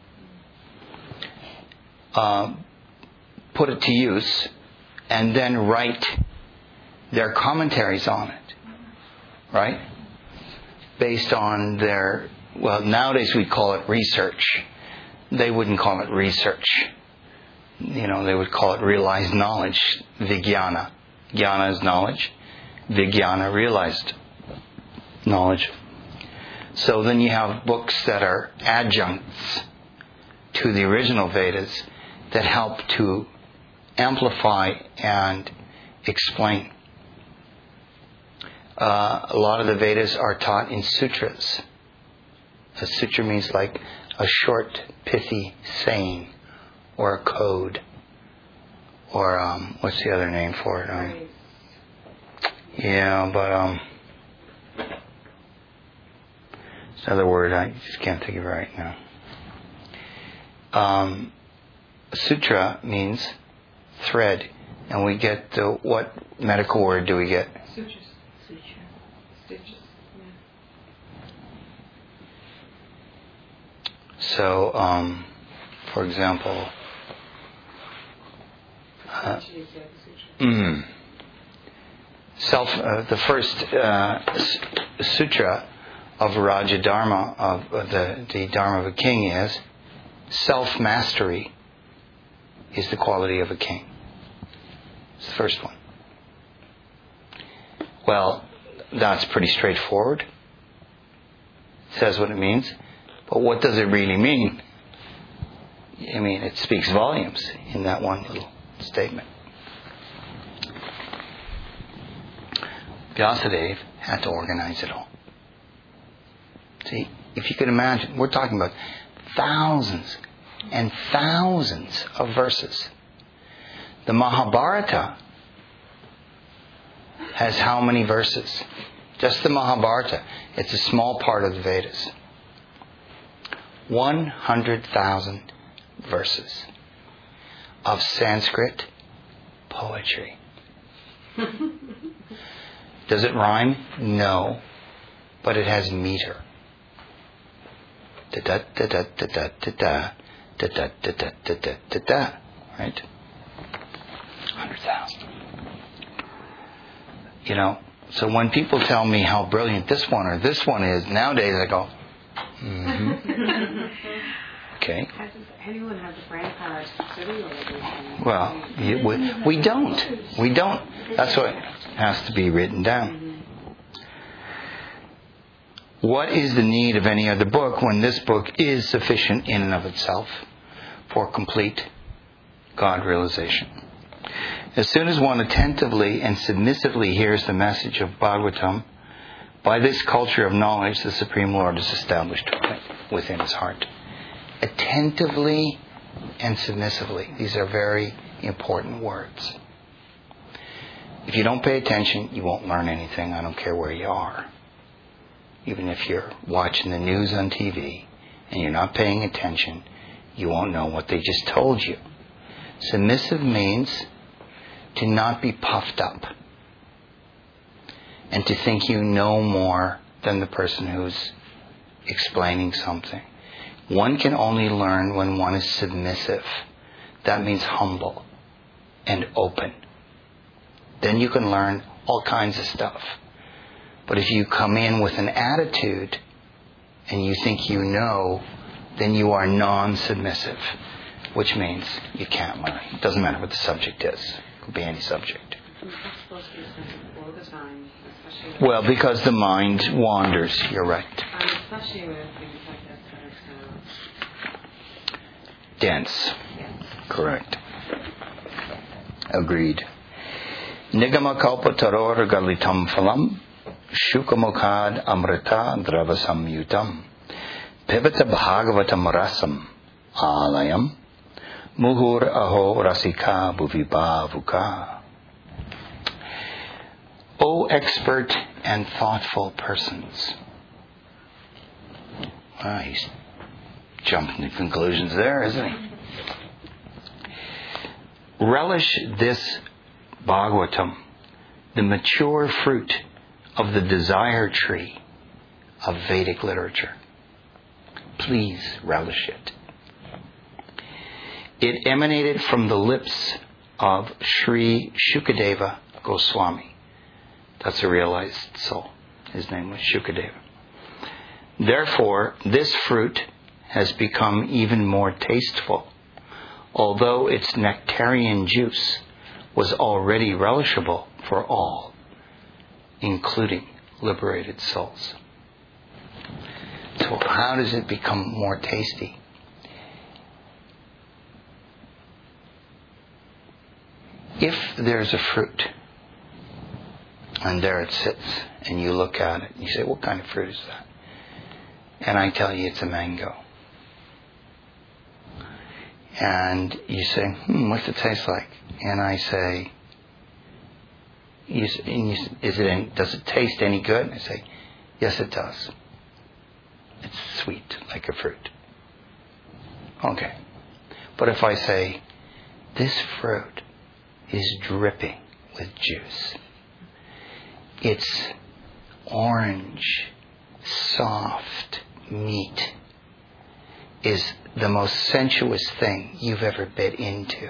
put it to use, and then write their commentaries on it. right? Based on their, well, nowadays we call it research. They wouldn't call it research. They would call it realized knowledge, Vijnana. Jnana is knowledge. Vijnana, realized knowledge. So then you have books that are adjuncts to the original Vedas that help to amplify and explain. A lot of the Vedas are taught in sutras. A sutra means like a short, pithy saying, or a code, or what's the other name for it? It's another word I just can't think of it right now. Sutra means thread, and we get what medical word do we get? Sutures. Stitches. So, for example, the first sutra of Raja Dharma, of the Dharma of a king, is self-mastery is the quality of a king. It's the first one. Well, that's pretty straightforward. It says what it means. But what does it really mean? I mean, it speaks volumes in that one little statement. Vyasadeva had to organize it all. See, if you could imagine, we're talking about thousands and thousands of verses. The Mahabharata has how many verses? Just the Mahabharata. It's a small part of the Vedas. 100,000 verses of Sanskrit poetry. Does it rhyme? No. But it has meter. Da da da da da da da da da da da da da da da. Right? 100,000. So when people tell me how brilliant this one or this one is, nowadays I go, okay. Does anyone have the brain power to study all of these things? Well, we don't. We don't. That's what has to be written down. What is the need of any other book when this book is sufficient in and of itself for complete God realization? As soon as one attentively and submissively hears the message of Bhagavatam, by this culture of knowledge, the Supreme Lord is established within his heart. Attentively and submissively. These are very important words. If you don't pay attention, you won't learn anything. I don't care where you are. Even if you're watching the news on TV and you're not paying attention, you won't know what they just told you. Submissive means to not be puffed up and to think you know more than the person who's explaining something. One can only learn when one is submissive. That means humble and open. Then you can learn all kinds of stuff. But if you come in with an attitude and you think you know, then you are non-submissive, which means you can't learn. It doesn't matter what the subject is. It could be any subject. It's not supposed to be submissive all the time, especially Well, because the mind wanders, you're right. especially with things like this that are so Dense. yes. Correct. Agreed. Nigama kalpa taror galitam phalam shukamokad amrita drava samyutam pivata bhagavatam rasam alayam muhur aho rasika bhuvibavuka. O expert and thoughtful persons. Well, he's jumping to conclusions there, isn't he? Relish this Bhagavatam, the mature fruit of the desire tree of Vedic literature. Please relish it. It emanated from the lips of Sri Shukadeva Goswami. That's a realized soul. His name was Shukadeva. Therefore, this fruit has become even more tasteful, although its nectarian juice was already relishable for all, including liberated souls. So how does it become more tasty? If there's a fruit, and there it sits, and you look at it, and you say, what kind of fruit is that? And I tell you it's a mango. And you say, what's it taste like? And I say, does it taste any good? And I say, yes, it does. It's sweet, like a fruit. Okay. But if I say, this fruit is dripping with juice. It's orange, soft meat. Is the most sensuous thing you've ever bit into.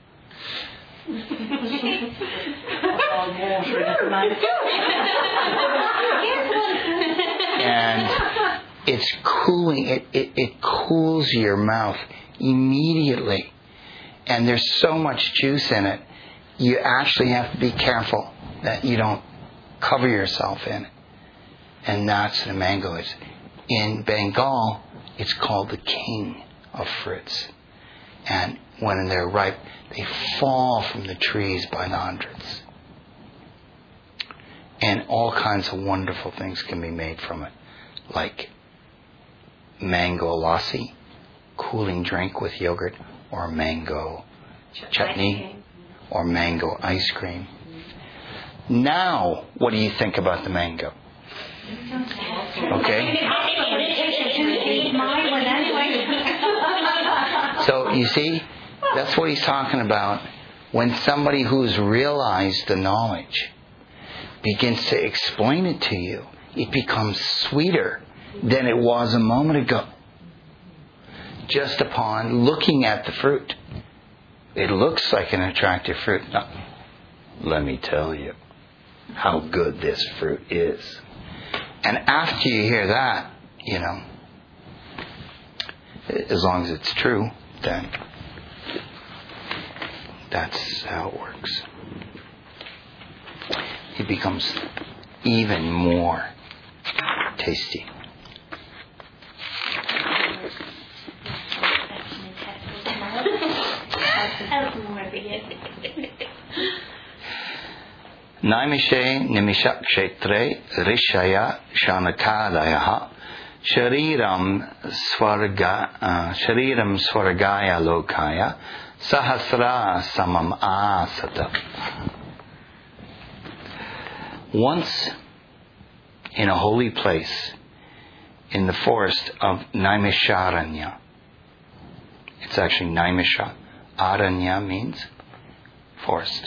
And it's cooling. It cools your mouth immediately. And there's so much juice in it, you actually have to be careful that you don't cover yourself in it. And that's what a mango is. In Bengal, it's called the king of fruits. And when they're ripe, they fall from the trees by the hundreds. And all kinds of wonderful things can be made from it. Like mango lassi, cooling drink with yogurt, or mango chutney, or mango ice cream. Now, what do you think about the mango? Okay? So, you see, that's what he's talking about. When somebody who's realized the knowledge begins to explain it to you, it becomes sweeter than it was a moment ago. Just upon looking at the fruit. It looks like an attractive fruit. Now, let me tell you how good this fruit is. And after you hear that, as long as it's true, then that's how it works. It becomes even more tasty. Naimishe nimisha kshetre rishaya shanakadayaha shariram swargaya lokaya sahasra samam asata. Once in a holy place in the forest of Naimisharanya. It's actually Naimisha. Aranya means forest.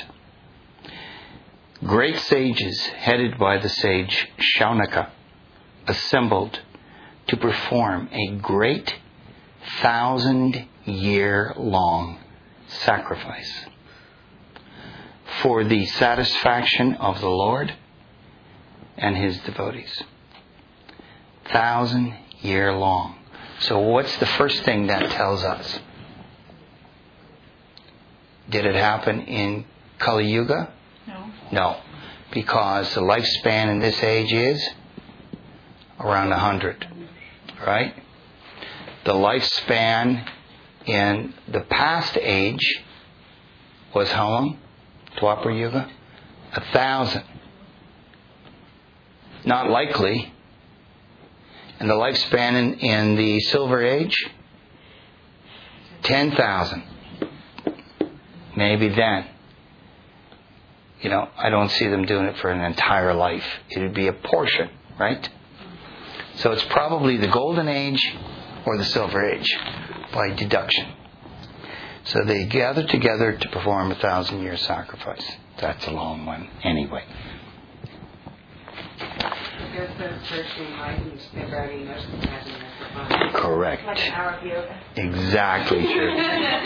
Great sages, headed by the sage Shaunaka, assembled to perform a great 1,000-year-long sacrifice for the satisfaction of the Lord and His devotees. 1,000-year long. So what's the first thing that tells us? Did it happen in Kali Yuga? No, because the lifespan in this age is around 100, right? The lifespan in the past age was how long? Dwapar Yuga? 1,000. Not likely. And the lifespan in the Silver Age? 10,000. Maybe then. I don't see them doing it for an entire life. It would be a portion, right? So it's probably the Golden Age or the Silver Age by deduction. So they gather together to perform 1,000-year sacrifice. That's a long one anyway. Because the person enlightened, they've already noticed that. Correct. Like an hour of yoga. Exactly true.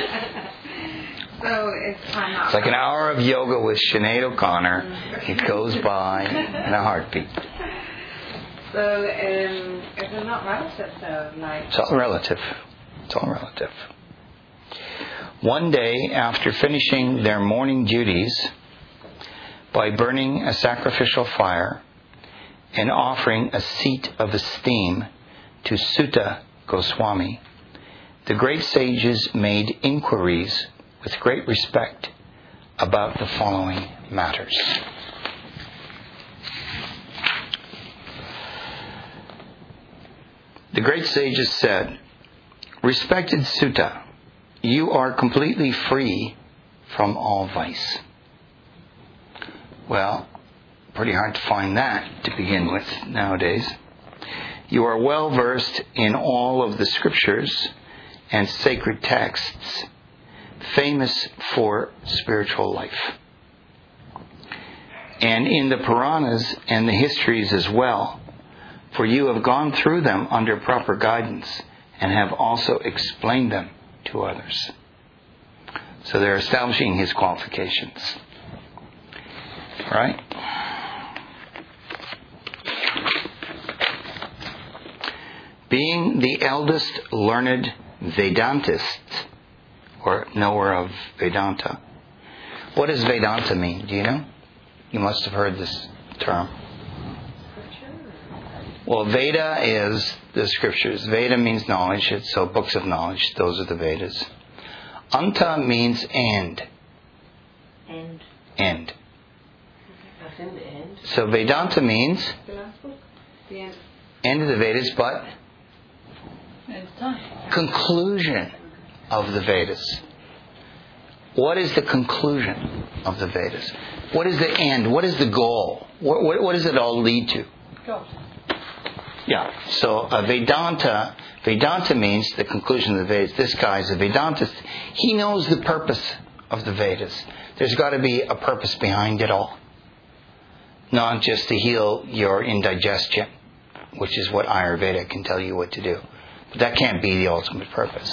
So it's time out. It's like an hour of yoga with Sinead O'Connor. It goes by in a heartbeat. So, if they're not relative, though, like... It's all relative. It's all relative. One day, after finishing their morning duties by burning a sacrificial fire and offering a seat of esteem to Sutta Goswami, the great sages made inquiries with great respect about the following matters. The great sages said, "Respected Sutta, you are completely free from all vice." Well, pretty hard to find that to begin with nowadays. You are well versed in all of the scriptures and sacred texts famous for spiritual life, and in the Puranas and the histories as well, for you have gone through them under proper guidance and have also explained them to others. So they're establishing his qualifications. Right? Being the eldest learned Vedantist, or knower of Vedanta. What does Vedanta mean? Do you know? You must have heard this term. Well, Veda is the scriptures. Veda means knowledge. So books of knowledge. Those are the Vedas. Anta means end. End. That's in the end. So Vedanta means The last book? The end. end of the Vedas, but It's time. conclusion of the Vedas. What is the conclusion of the Vedas? What is the end? What is the goal? What does it all lead to? God. Yeah. So Vedanta means the conclusion of the Vedas. This guy's a Vedantist. He knows the purpose of the Vedas. There's got to be a purpose behind it all. Not just to heal your indigestion, which is what Ayurveda can tell you what to do. But that can't be the ultimate purpose.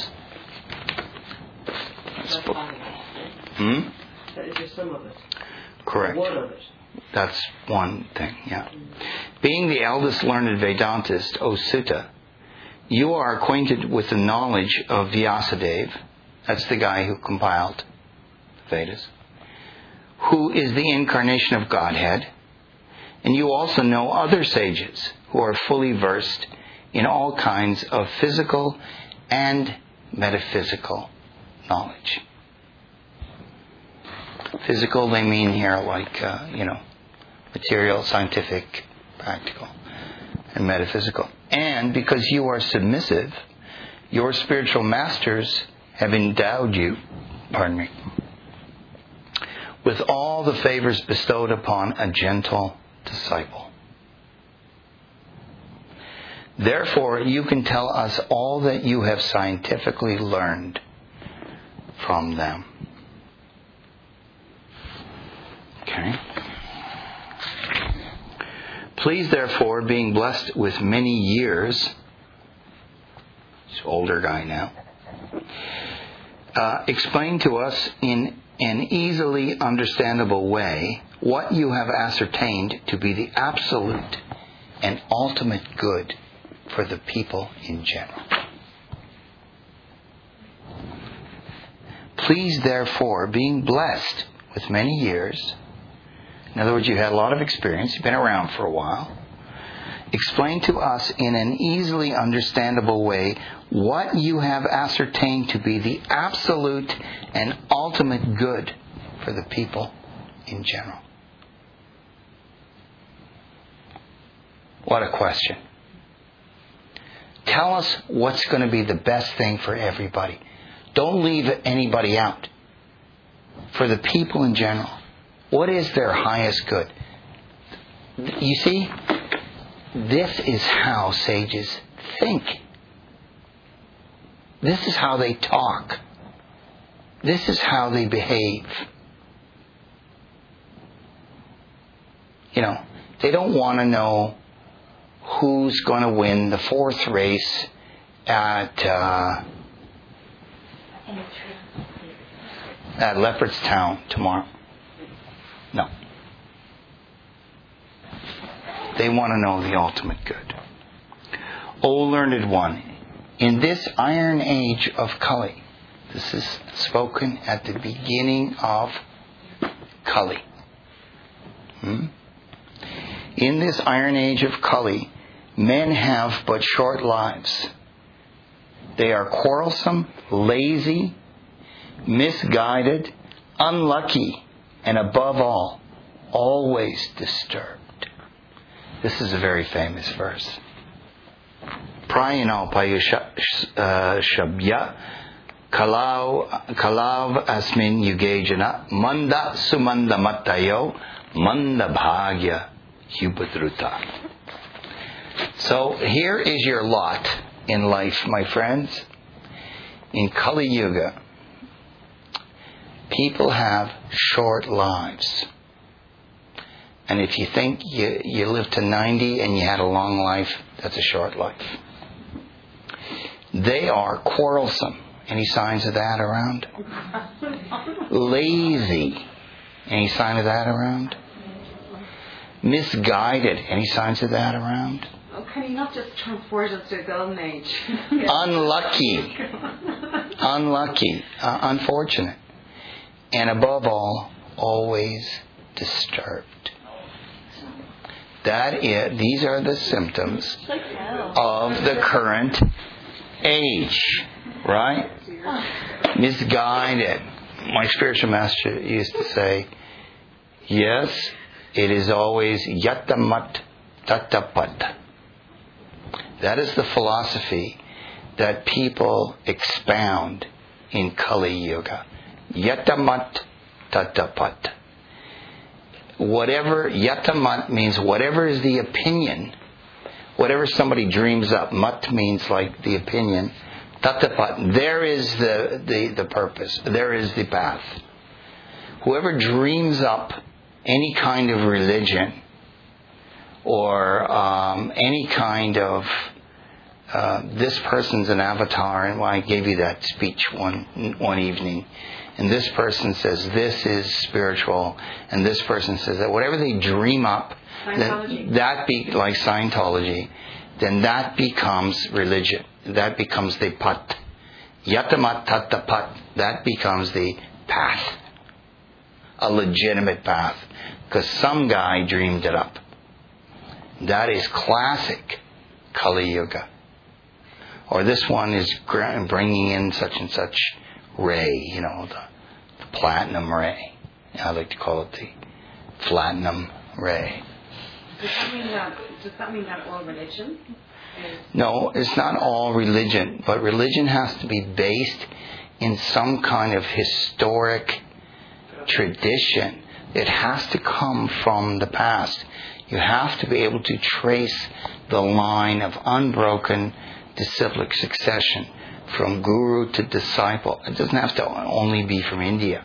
That's fine. That is just some of it. Correct. One of it. That's one thing, yeah. Being the eldest learned Vedantist, O Sutta, you are acquainted with the knowledge of Vyasadeva. That's the guy who compiled the Vedas, who is the incarnation of Godhead. And you also know other sages who are fully versed in all kinds of physical and metaphysical knowledge. Physical, they mean here like, material, scientific, practical, and metaphysical. And because you are submissive, your spiritual masters have endowed you, with all the favors bestowed upon a gentle disciple. Therefore, you can tell us all that you have scientifically learned from them. Okay. Please, therefore, being blessed with many years, he's an older guy now, explain to us in an easily understandable way what you have ascertained to be the absolute and ultimate good for the people in general. Please, therefore, being blessed with many years, in other words, you had a lot of experience, you've been around for a while, explain to us in an easily understandable way what you have ascertained to be the absolute and ultimate good for the people in general. What a question. Tell us what's going to be the best thing for everybody. Don't leave anybody out. For the people in general. What is their highest good? You see, this is how sages think. This is how they talk. This is how they behave. They don't want to know who's going to win the 4th race at Leopardstown tomorrow. No. They want to know the ultimate good. O learned one, in this iron age of Kali, this is spoken at the beginning of Kali. In this iron age of Kali, men have but short lives. They are quarrelsome, lazy, misguided, unlucky, and above all, always disturbed. This is a very famous verse. Prayano payushabya kalav asmin yugejana manda sumanda matayo manda bhagya hubadruta. So here is your lot in life, my friends. In Kali Yuga, people have short lives. And if you think you live to 90 and you had a long life, that's a short life. They are quarrelsome. Any signs of that around? Lazy. Any sign of that around? Misguided. Any signs of that around? Oh, can you not just transport us to a golden age? Unlucky. Unfortunate. And above all, always disturbed. These are the symptoms of the current age, right? Misguided. My spiritual master used to say, yes, it is always yatamat tatapat. That is the philosophy that people expound in Kali Yuga. Yatamat tatapat. Whatever, yatamat means whatever is the opinion, whatever somebody dreams up. Mat means like the opinion. Tatapat, there is the purpose. There is the path. Whoever dreams up any kind of religion or any kind of this person's an avatar, and I gave you that speech one evening, and this person says this is spiritual, and this person says that. Whatever they dream up, like Scientology, then that becomes religion. That becomes the pat. Yatamat tata pat. That becomes the path. A legitimate path. Because some guy dreamed it up. That is classic Kali Yuga. Or this one is bringing in such and such ray, the platinum ray. I like to call it the platinum ray. Does that mean that all religion is... No, it's not all religion, but religion has to be based in some kind of historic tradition. It has to come from the past. You have to be able to trace the line of unbroken disciplic succession from guru to disciple. It doesn't have to only be from India.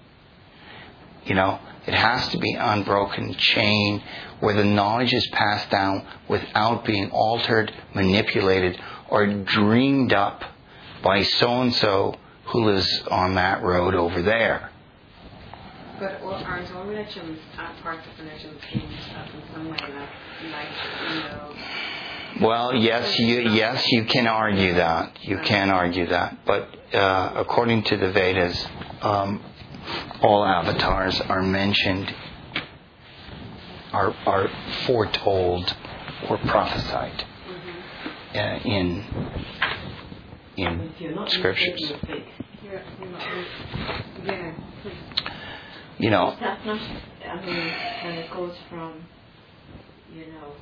It has to be an unbroken chain where the knowledge is passed down without being altered, manipulated, or dreamed up by so-and-so who lives on that road over there. But aren't all religions, parts of religions, in some way, Well, yes, you can argue that. You can argue that. But according to the Vedas, all avatars are mentioned, are foretold or prophesied in scriptures. That's not, when it goes from, the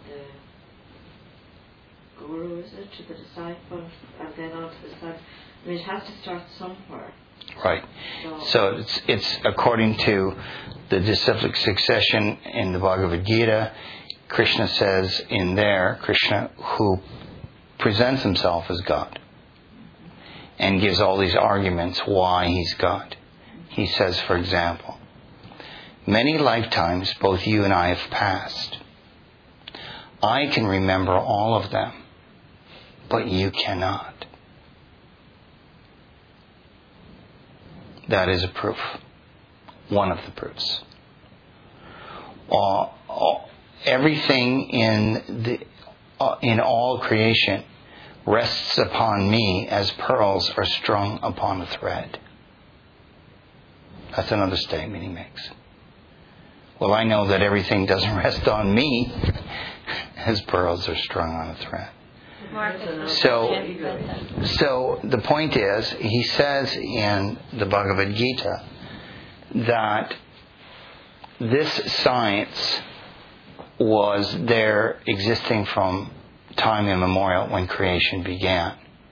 guru, is it, to the disciple, and then on to the disciple. It has to start somewhere. Right. So it's according to the disciplic succession in the Bhagavad Gita. Krishna says in there, Krishna who presents himself as God and gives all these arguments why he's God. He says, for example, many lifetimes both you and I have passed. I can remember all of them, but you cannot. That is a proof. One of the proofs. everything in all creation rests upon me as pearls are strung upon a thread. That's another statement he makes. Well, I know that everything doesn't rest on me as pearls are strung on a thread. So the point is, he says in the Bhagavad Gita that this science was there existing from time immemorial when creation began.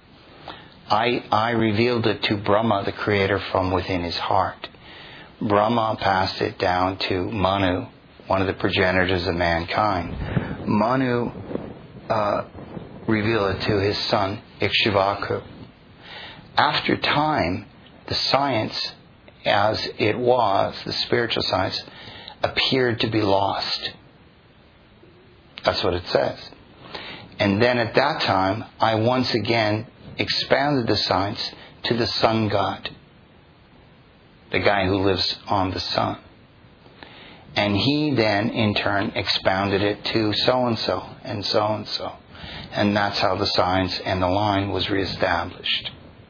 I revealed it to Brahma, the creator, from within his heart. Brahma passed it down to Manu, one of the progenitors of mankind. Manu revealed it to his son Ikshvaku. After time, the science as it was, the spiritual science, appeared to be lost. That's what it says. And then at that time, I once again expanded the science to the sun god, the guy who lives on the sun. And he then, in turn, expounded it to so-and-so and so-and-so. And that's how the science and the line was reestablished.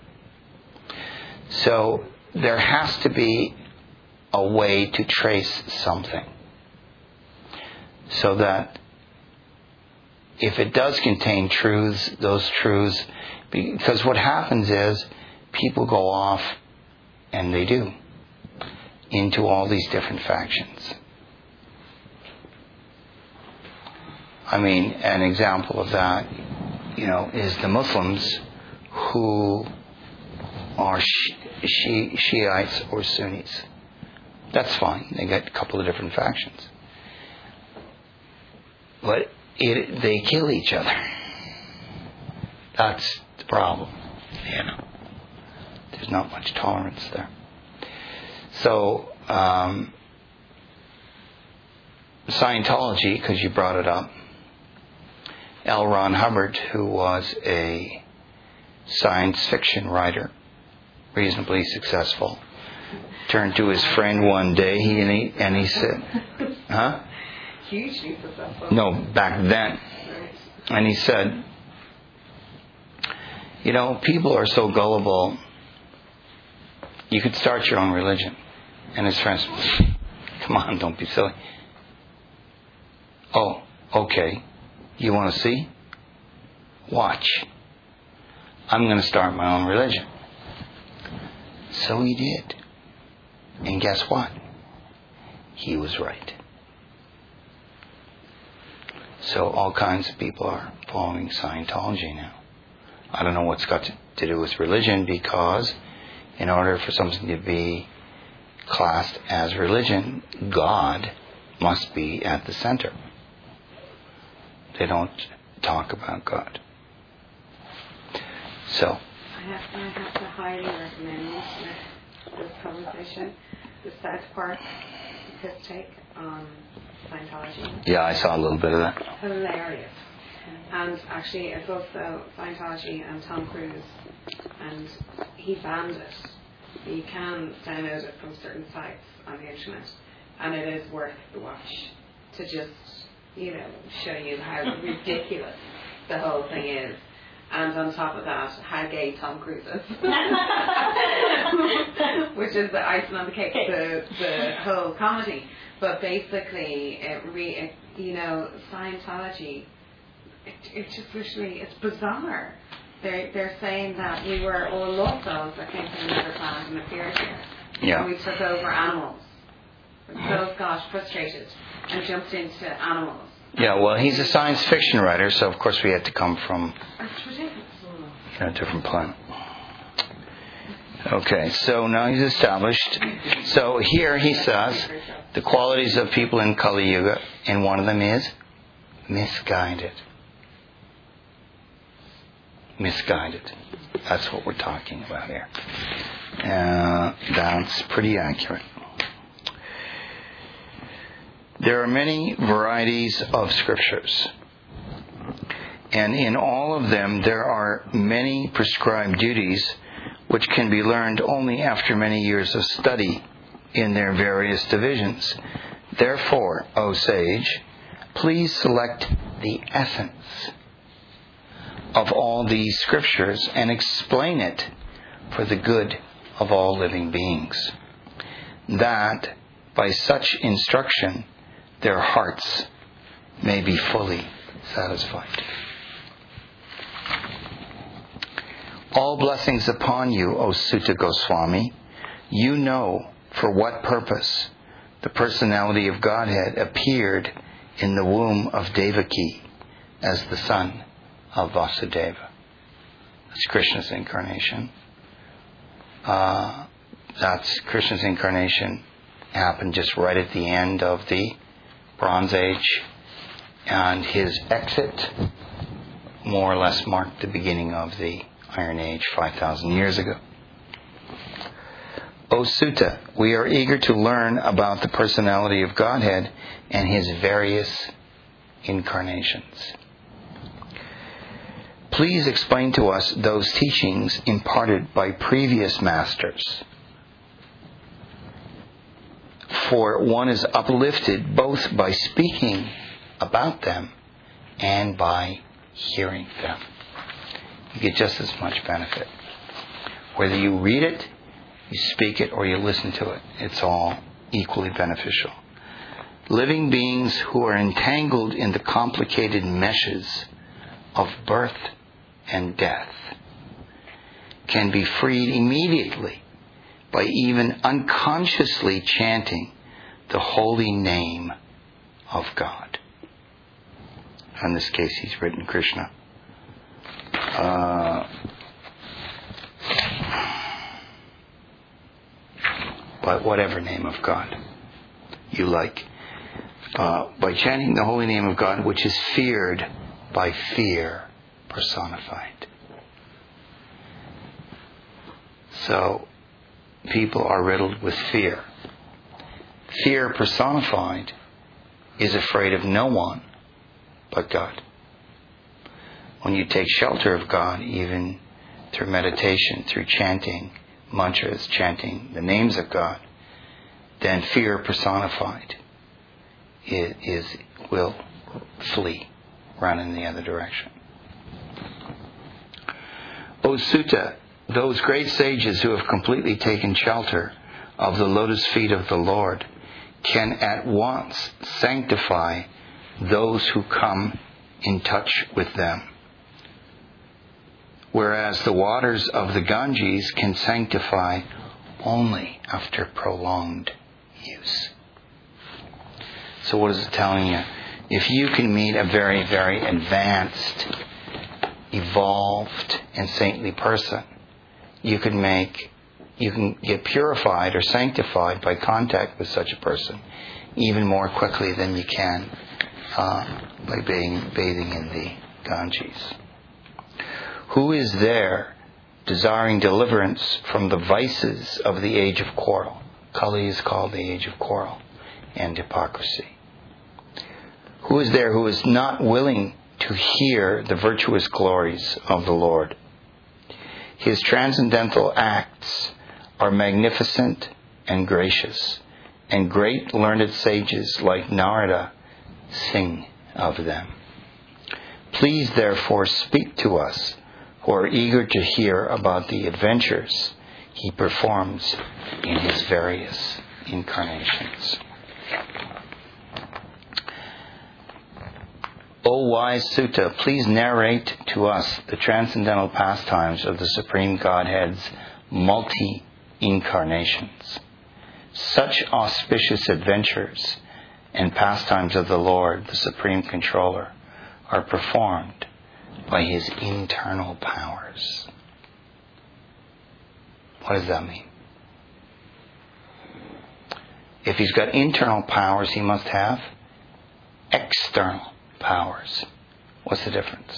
So there has to be a way to trace something, so that if it does contain truths, those truths, because what happens is people go off, and they do, into all these different factions. I mean, an example of that, is the Muslims who are Shiites or Sunnis. That's fine. They got a couple of different factions. But they kill each other. That's the problem. There's not much tolerance there. So, Scientology, because you brought it up, L. Ron Hubbard, who was a science fiction writer, reasonably successful, turned to his friend one day and he said, huh? Hugely successful. No, back then. And he said, people are so gullible, you could start your own religion. And his friends, come on, don't be silly. Oh, okay. You want to see? Watch. I'm going to start my own religion. So he did. And guess what? He was right. So all kinds of people are following Scientology now. I don't know what's got to do with religion, because in order for something to be classed as religion, God must be at the center. They don't talk about God. So I have to highly recommend this conversation, the South Park, his take on Scientology. yeah, I saw a little bit of that. Hilarious. And actually, it's also Scientology and Tom Cruise, and he banned it. You can download it from certain sites on the internet, and it is worth the watch to just, show you how ridiculous the whole thing is. And on top of that, how gay Tom Cruise is. Which is the icing on the cake, the whole comedy. But basically, Scientology, it's just literally, it's bizarre. They're saying that we were all lost souls that came from another planet and appeared here. Yeah. And we took over animals. So got frustrated and jumped into animals. Yeah, well, he's a science fiction writer, so of course we had to come from It's ridiculous. a different planet. Okay, so now he's established. So here he says the qualities of people in Kali Yuga, and one of them is misguided. Misguided. That's what we're talking about here. That's pretty accurate. There are many varieties of scriptures, and in all of them there are many prescribed duties which can be learned only after many years of study in their various divisions. Therefore, O sage, Please select the essence of all these scriptures and explain it for the good of all living beings, that by such instruction their hearts may be fully satisfied. All blessings upon you, O Sutta Goswami. You know for what purpose the personality of Godhead appeared in the womb of Devaki as the son of Vasudeva. That's Krishna's incarnation. That's Krishna's incarnation happened just right at the end of the Bronze Age, and his exit more or less marked the beginning of the Iron Age 5,000 years ago. O Sutta, we are eager to learn about the personality of Godhead and his various incarnations. Please explain to us those teachings imparted by previous masters. For one is uplifted both by speaking about them and by hearing them. You get just as much benefit. Whether you read it, you speak it, or you listen to it, it's all equally beneficial. Living beings who are entangled in the complicated meshes of birth and death can be freed immediately by even unconsciously chanting the holy name of God. In this case, he's written Krishna. But whatever name of God you like. By chanting the holy name of God, which is feared by fear personified. So, people are riddled with fear. Fear personified is afraid of no one but God. When you take shelter of God, even through meditation, through chanting mantras, chanting the names of God, then fear personified will flee, run in the other direction. O Sutta, those great sages who have completely taken shelter of the lotus feet of the Lord can at once sanctify those who come in touch with them, whereas the waters of the Ganges can sanctify only after prolonged use. So what is it telling you? If you can meet a very, very advanced, evolved, and saintly person, you can get purified or sanctified by contact with such a person even more quickly than you can by bathing in the Ganges. Who is there desiring deliverance from the vices of the age of quarrel? Kali is called the age of quarrel and hypocrisy. Who is there who is not willing to hear the virtuous glories of the Lord? His transcendental acts are magnificent and gracious, and great learned sages like Narada sing of them. Please therefore speak to us who are eager to hear about the adventures he performs in his various incarnations. O wise Sutta, please narrate to us the transcendental pastimes of the Supreme Godhead's multi-incarnations. Such auspicious adventures and pastimes of the Lord, the Supreme Controller, are performed by his internal powers. What does that mean? If he's got internal powers, he must have external powers. What's the difference?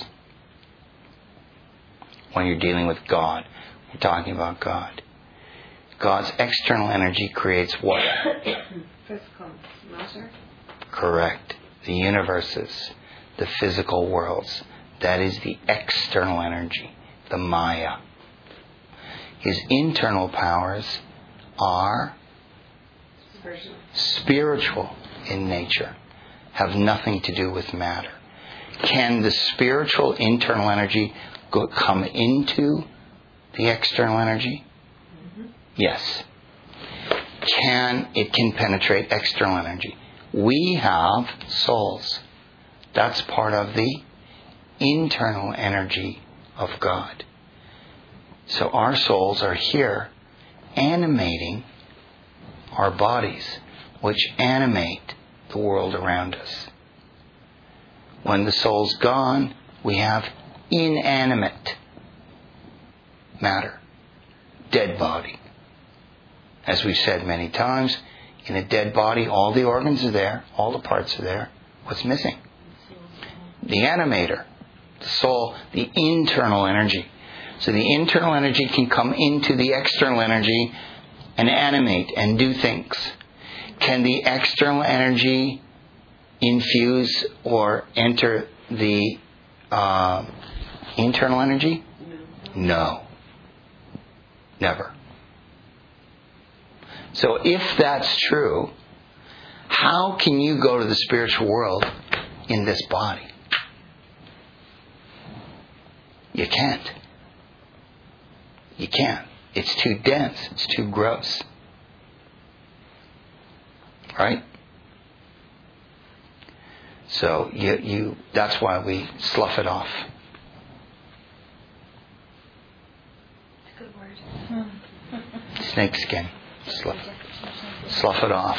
When you're dealing with God, you're talking about God. God's external energy creates what? Physical matter. Correct. The universes, the physical worlds. That is the external energy, the Maya. His internal powers are spiritual in nature. have nothing to do with matter. Can the spiritual internal energy come into the external energy? Yes. It can penetrate external energy. We have souls. That's part of the internal energy of God. So our souls are here animating our bodies, which animate the world around us. When the soul's gone, we have inanimate matter, dead body. As we've said many times, in a dead body, all the organs are there, all the parts are there. What's missing? The animator, the soul, the internal energy. So the internal energy can come into the external energy and animate and do things. Can the external energy infuse or enter the internal energy? No. Never. So if that's true, how can you go to the spiritual world in this body? You can't. You can't. It's too dense. It's too gross. Right? So that's why we slough it off. Good word. Snake skin. Slough it off.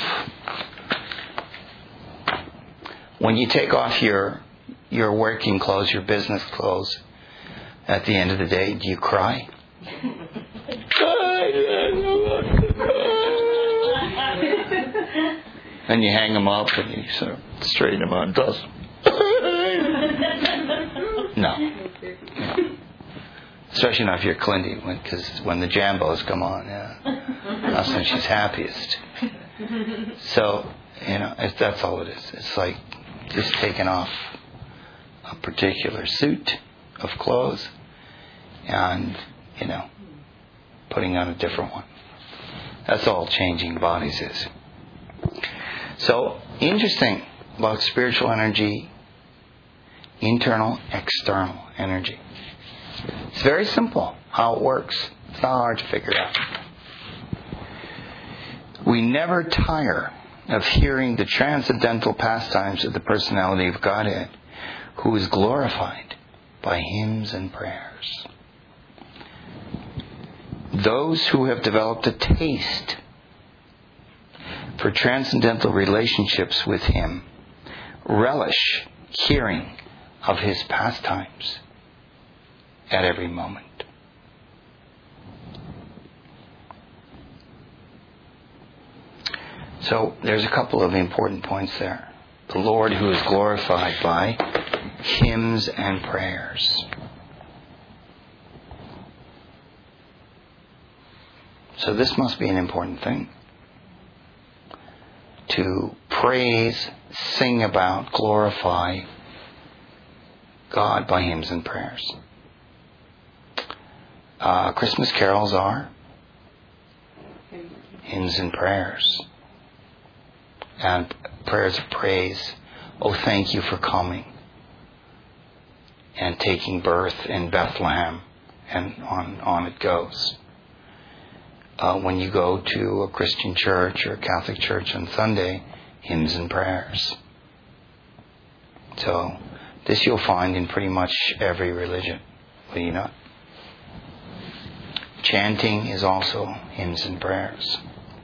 When you take off your working clothes, your business clothes, at the end of the day, do you cry? And you hang them up and you sort of straighten them out. No. Especially not if you're Clinty, because when the jambos come on, that's when she's happiest. So, that's all it is. It's like just taking off a particular suit of clothes and, putting on a different one. That's all changing bodies is. So, interesting about spiritual energy, internal, external energy. It's very simple how it works. It's not hard to figure out. We never tire of hearing the transcendental pastimes of the personality of Godhead, who is glorified by hymns and prayers. Those who have developed a taste for transcendental relationships with him relish hearing of his pastimes at every moment. So there's a couple of important points there. The Lord who is glorified by hymns and prayers. So this must be an important thing. To praise, sing about, glorify God by hymns and prayers. Christmas carols are hymns and prayers. And prayers of praise. Oh, thank you for coming and taking birth in Bethlehem. And on it goes. When you go to a Christian church or a Catholic church on Sunday, hymns and prayers. So this you'll find in pretty much every religion, will you not? Chanting is also hymns and prayers.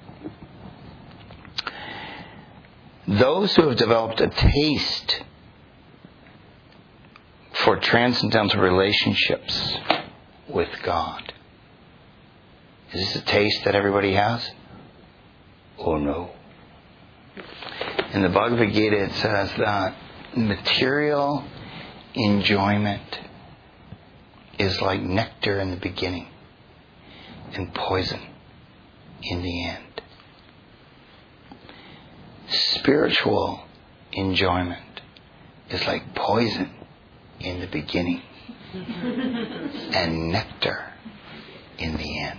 Those who have developed a taste for transcendental relationships with God. Is this a taste that everybody has? Oh no. In the Bhagavad Gita it says that material enjoyment is like nectar in the beginning and poison in the end. Spiritual enjoyment is like poison in the beginning and nectar in the end.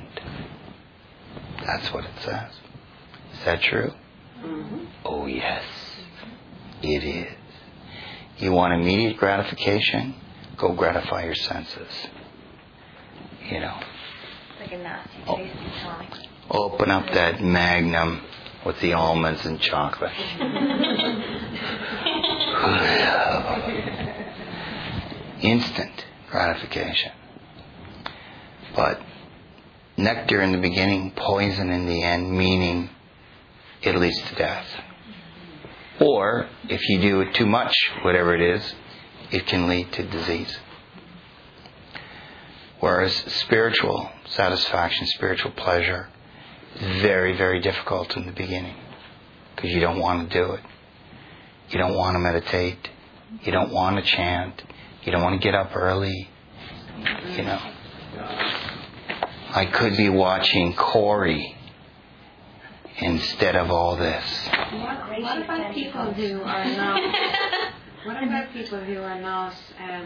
That's what it says. Is that true? Mm-hmm. Oh yes. It is. You want immediate gratification? Go gratify your senses. You know. Like a nasty, tasty tonic. Open up that Magnum with the almonds and chocolate. Instant gratification. But nectar in the beginning, poison in the end, meaning it leads to death. Or, if you do it too much, whatever it is, it can lead to disease. Whereas spiritual satisfaction, spiritual pleasure, is very, very difficult in the beginning. Because you don't want to do it. You don't want to meditate. You don't want to chant. You don't want to get up early. You know. I could be watching Corey instead of all this. What about people who are not? What about people who are not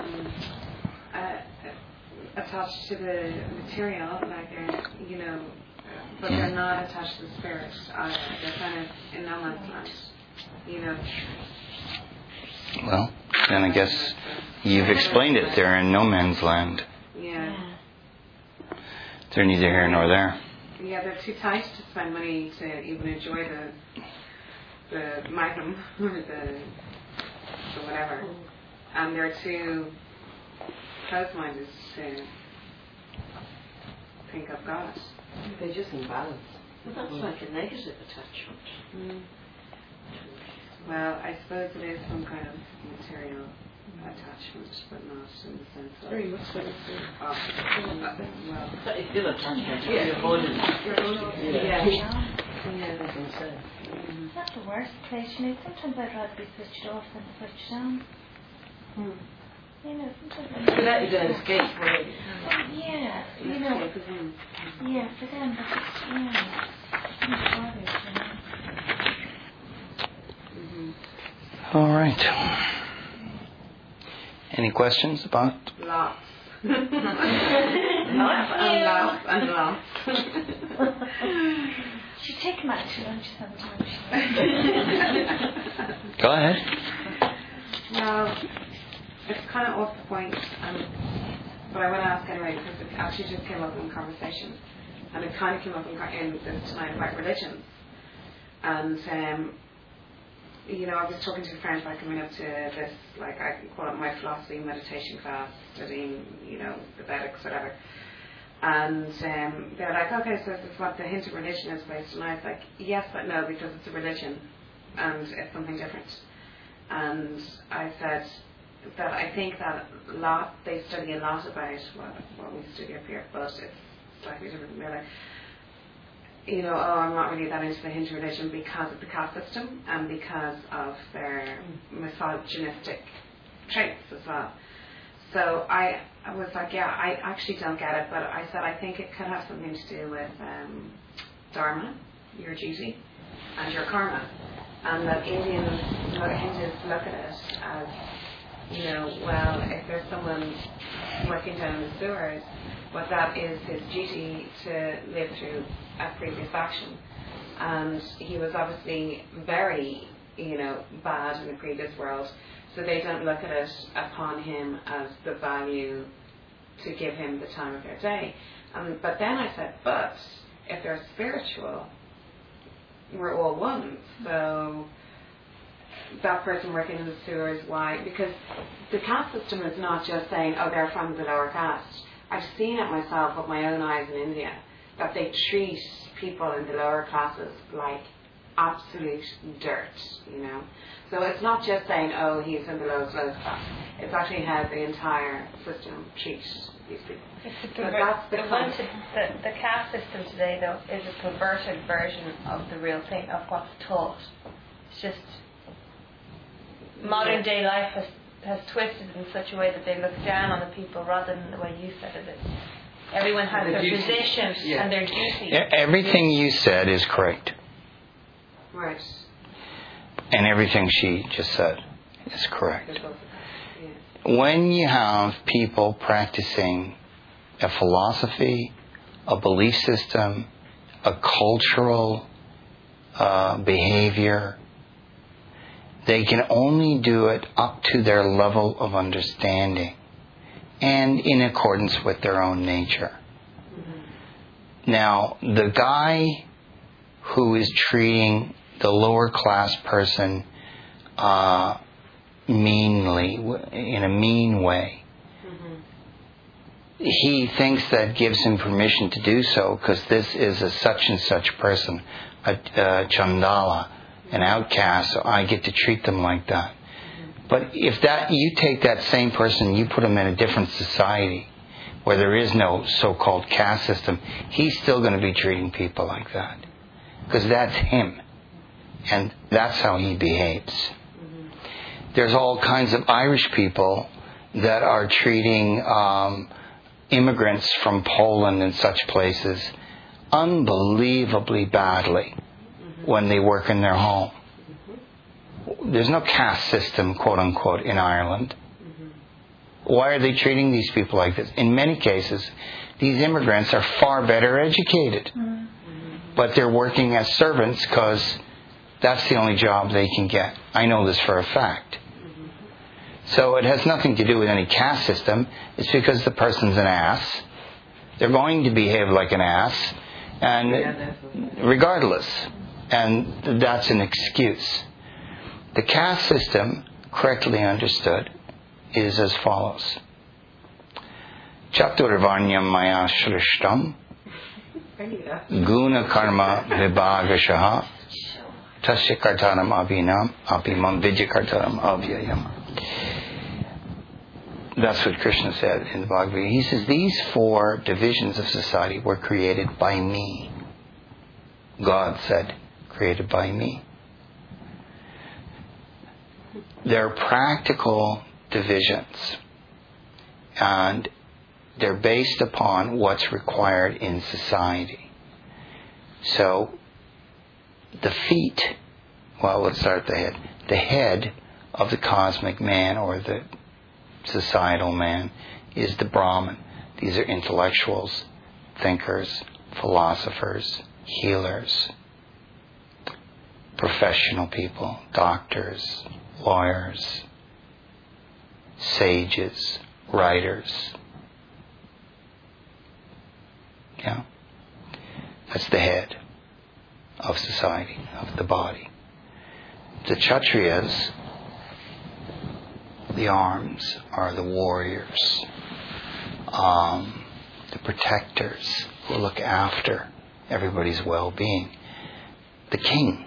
attached to the material, like they're, you know, but they're not attached to the spirit either. They're kind of in no man's land, you know. Well, then I guess you've explained it. They're in no man's land. Yeah. They're neither here nor there. Yeah, they're too tight to spend money to even enjoy the Magnum or the whatever, and they're too close-minded to think of God. They're just imbalance. That's like a negative attachment. Well, I suppose it is some kind of material attachment, but not in the sense of... Very much so. Well, It's still attachment. You're holding it. yeah. That's the worst place. You know, sometimes I'd rather be switched off than switched on. You know, sometimes... So that is an escape, right? Yeah, you know. Yeah, for them, but All right. Any questions about? Lots. Lots and lots. You take them out to lunch sometimes. Go ahead. Well, it's kind of off the point, but I want to ask anyway because it actually just came up in conversation, and it kind of came up in this tonight about religion. And you know, I was talking to a friend about coming up to this, like I call it my philosophy meditation class, studying, you know, the Vedics, whatever. And they're like, okay, so this is what the hint of religion is based on. I was like, yes, but no, because it's a religion, and it's something different. And I said that I think that they study a lot about what we study up here, but it's slightly different. They're like, you know, I'm not really that into the Hindu religion because of the caste system and because of their misogynistic traits as well. So I was like, yeah, I actually don't get it, but I said I think it could have something to do with dharma, your duty, and your karma, and that Hindus look at it as, you know, well, if there's someone working down the sewers, what that is his duty to live through a previous action. And he was obviously very, you know, bad in the previous world, so they don't look at it upon him as the value to give him the time of their day. But then I said, but if they're spiritual, we're all one. So that person working in the sewers, why? Because the caste system is not just saying, oh, they're from the lower caste. I've seen it myself with my own eyes in India, that they treat people in the lower classes like absolute dirt, you know. So it's not just saying, oh, he's in the lowest class. It's actually how the entire system treats these people. The caste system today, though, is a perverted version of the real thing, of what's taught. It's just modern day life has twisted in such a way that they look down on the people rather than the way you said it is. Everyone has their position and their duty. Everything you said is correct. Right. And everything she just said is correct. When you have people practicing a philosophy, a belief system, a cultural behavior they can only do it up to their level of understanding and in accordance with their own nature. Now, the guy who is treating the lower class person meanly, in a mean way, he thinks that gives him permission to do so because this is a such and such person, a chandala, an outcast, so I get to treat them like that. But if that you take that same person, you put him in a different society where there is no so-called caste system, he's still going to be treating people like that because that's him, and that's how he behaves. There's all kinds of Irish people that are treating immigrants from Poland and such places unbelievably badly when they work in their home. There's no caste system, quote unquote, in Ireland. Why are they treating these people like this? In many cases, these immigrants are far better educated, but they're working as servants because that's the only job they can get. I know this for a fact. So it has nothing to do with any caste system. It's because the person's an ass. They're going to behave like an ass, and regardless. And that's an excuse. The caste system, correctly understood, is as follows. Chaturvarnyam maya shrishtam guna karma vibhagashaha tasya kartanam abhinam abhimam vidyakartanam avyayam. That's what Krishna said in the Bhagavad Gita. He says, these 4 divisions of society were created by me. God said, created by me. They're practical divisions, and they're based upon what's required in society. So, the feet, well, let's start at the head. The head of the cosmic man, or the societal man, is the Brahman. These are intellectuals, thinkers, philosophers, healers, professional people, doctors, lawyers, sages, writers. Yeah? That's the head of society, of the body. The Kshatriyas, the arms, are the warriors, the protectors who look after everybody's well-being. The king,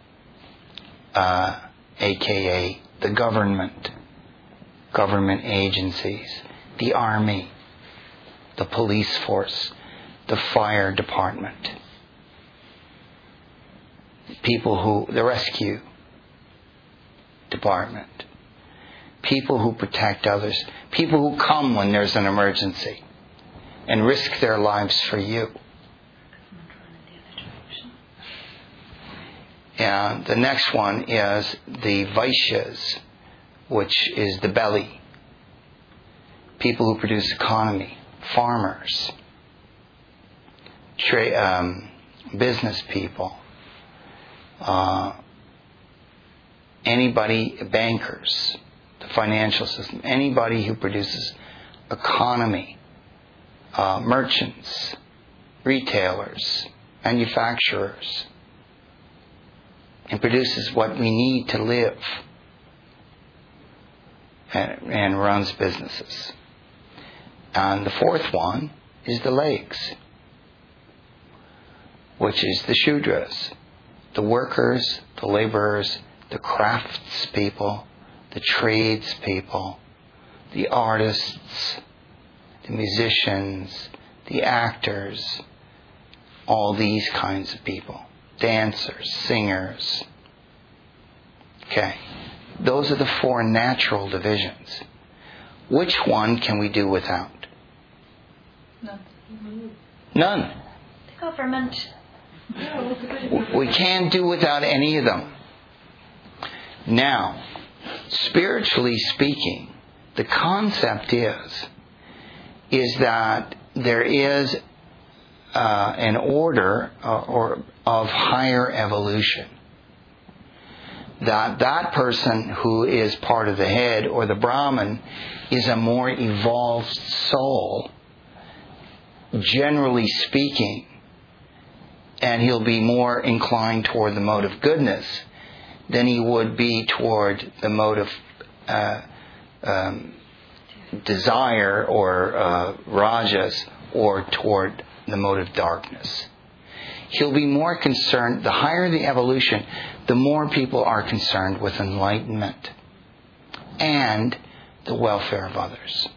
aka the government agencies, the army, the police force, the fire department, the rescue department, people who protect others, people who come when there's an emergency and risk their lives for you. And the next one is the Vaishyas, which is the belly. People who produce economy, farmers, business people, anybody, bankers, the financial system, anybody who produces economy, merchants, retailers, manufacturers, and produces what we need to live, and runs businesses. And the 4th one is the legs, which is the Shudras, the workers, the laborers, the crafts people, the trades people, the artists, the musicians, the actors, all these kinds of people. Dancers, singers. Okay. Those are the 4 natural divisions. Which one can we do without? None. The government. We can't do without any of them. Now, spiritually speaking, the concept is that there is an order of higher evolution. that person who is part of the head or the Brahman is a more evolved soul, generally speaking, and he'll be more inclined toward the mode of goodness than he would be toward the mode of desire or rajas, or toward the mode of darkness. He'll be more concerned, the higher the evolution, the more people are concerned with enlightenment and the welfare of others.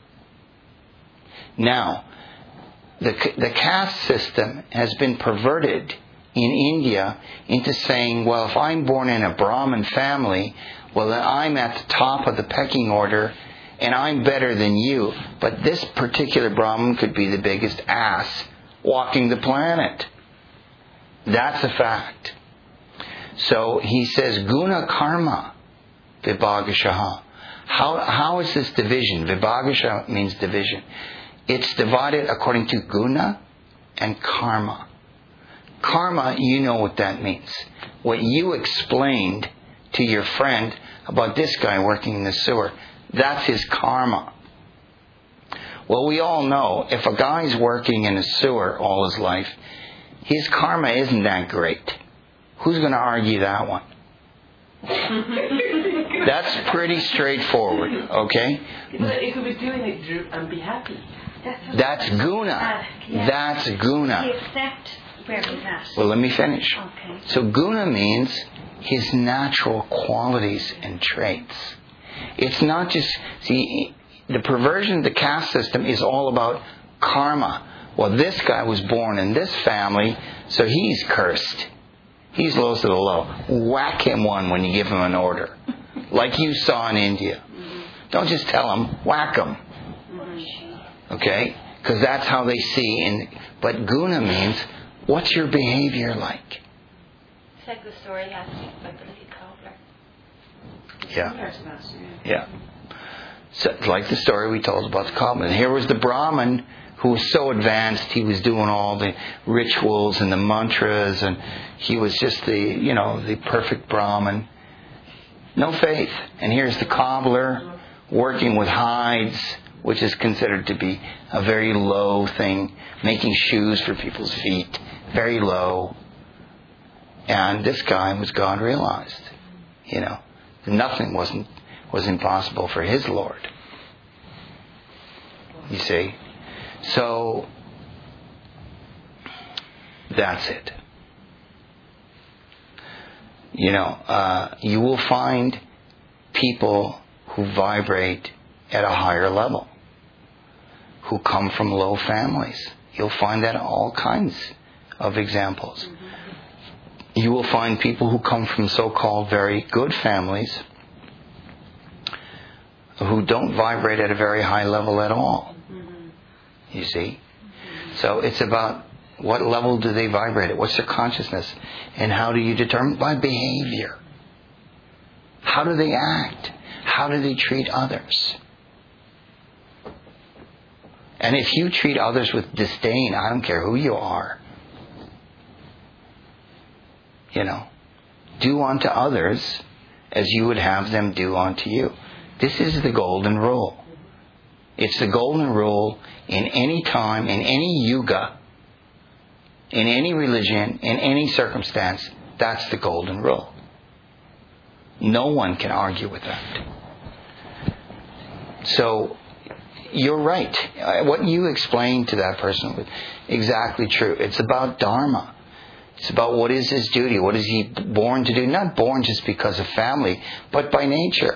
Now, the caste system has been perverted in India into saying, well, if I'm born in a Brahmin family, well, then I'm at the top of the pecking order and I'm better than you. But this particular Brahmin could be the biggest ass walking the planet. That's a fact. So he says, guna karma vibhagashaha. How is this division? Vibhagasha means division. It's divided according to guna and karma. Karma, you know what that means. What you explained to your friend about this guy working in the sewer, that's his karma. Well, we all know if a guy's working in a sewer all his life, his karma isn't that great. Who's going to argue that one? That's pretty straightforward, okay? It could be doing it and be happy. That's guna. That's guna. He accept where he's at. Well, let me finish. Okay. So guna means his natural qualities and traits. It's not just, see, the perversion of the caste system is all about karma. Well, this guy was born in this family, so he's cursed. He's lowest of the low. Whack him one when you give him an order. Like you saw in India. Don't just tell him, whack him. Okay? Because that's how they see. But guna means, what's your behavior like? It's like the story last week about the little cobbler. Yeah. Yeah. So it's like the story we told about the cobbler. And here was the Brahmin who was so advanced, he was doing all the rituals and the mantras, and he was just the perfect Brahmin. No faith. And here's the cobbler working with hides, which is considered to be a very low thing, making shoes for people's feet, very low. And this guy was God realized. Nothing was impossible for his Lord. You see? So, that's it. You will find people who vibrate at a higher level, who come from low families. You'll find that in all kinds of examples. You will find people who come from so-called very good families who don't vibrate at a very high level at all. You see? So it's about what level do they vibrate at? What's their consciousness? And how do you determine? By behavior. How do they act? How do they treat others? And if you treat others with disdain, I don't care who you are. Do unto others as you would have them do unto you. This is the golden rule. It's the golden rule in any time, in any yuga, in any religion, in any circumstance. That's the golden rule. No one can argue with that. So, you're right. What you explained to that person was exactly true. It's about dharma. It's about what is his duty. What is he born to do? Not born just because of family, but by nature.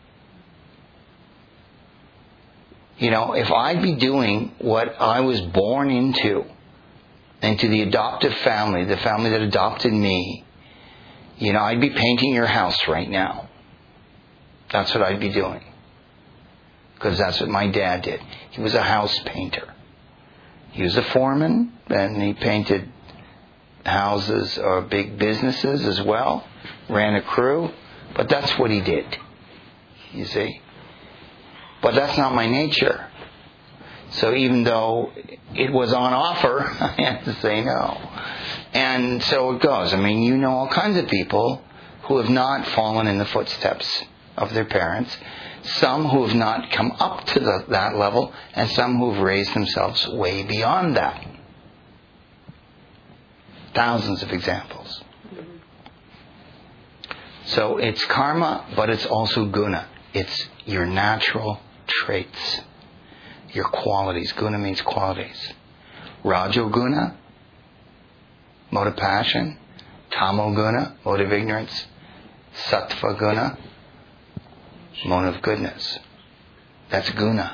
If I'd be doing what I was born into the adoptive family, the family that adopted me, I'd be painting your house right now. That's what I'd be doing. Because that's what my dad did. He was a house painter. He was a foreman, and he painted houses or big businesses as well. Ran a crew. But that's what he did. You see? But that's not my nature. So even though it was on offer, I had to say no. And so it goes. All kinds of people who have not fallen in the footsteps of their parents, some who have not come up to that level, and some who have raised themselves way beyond that. Thousands of examples. So it's karma, but it's also guna. It's your natural traits, your qualities. Guna means qualities. Rajoguna, mode of passion. Tamoguna, mode of ignorance. Sattva guna, mode of goodness. That's guna.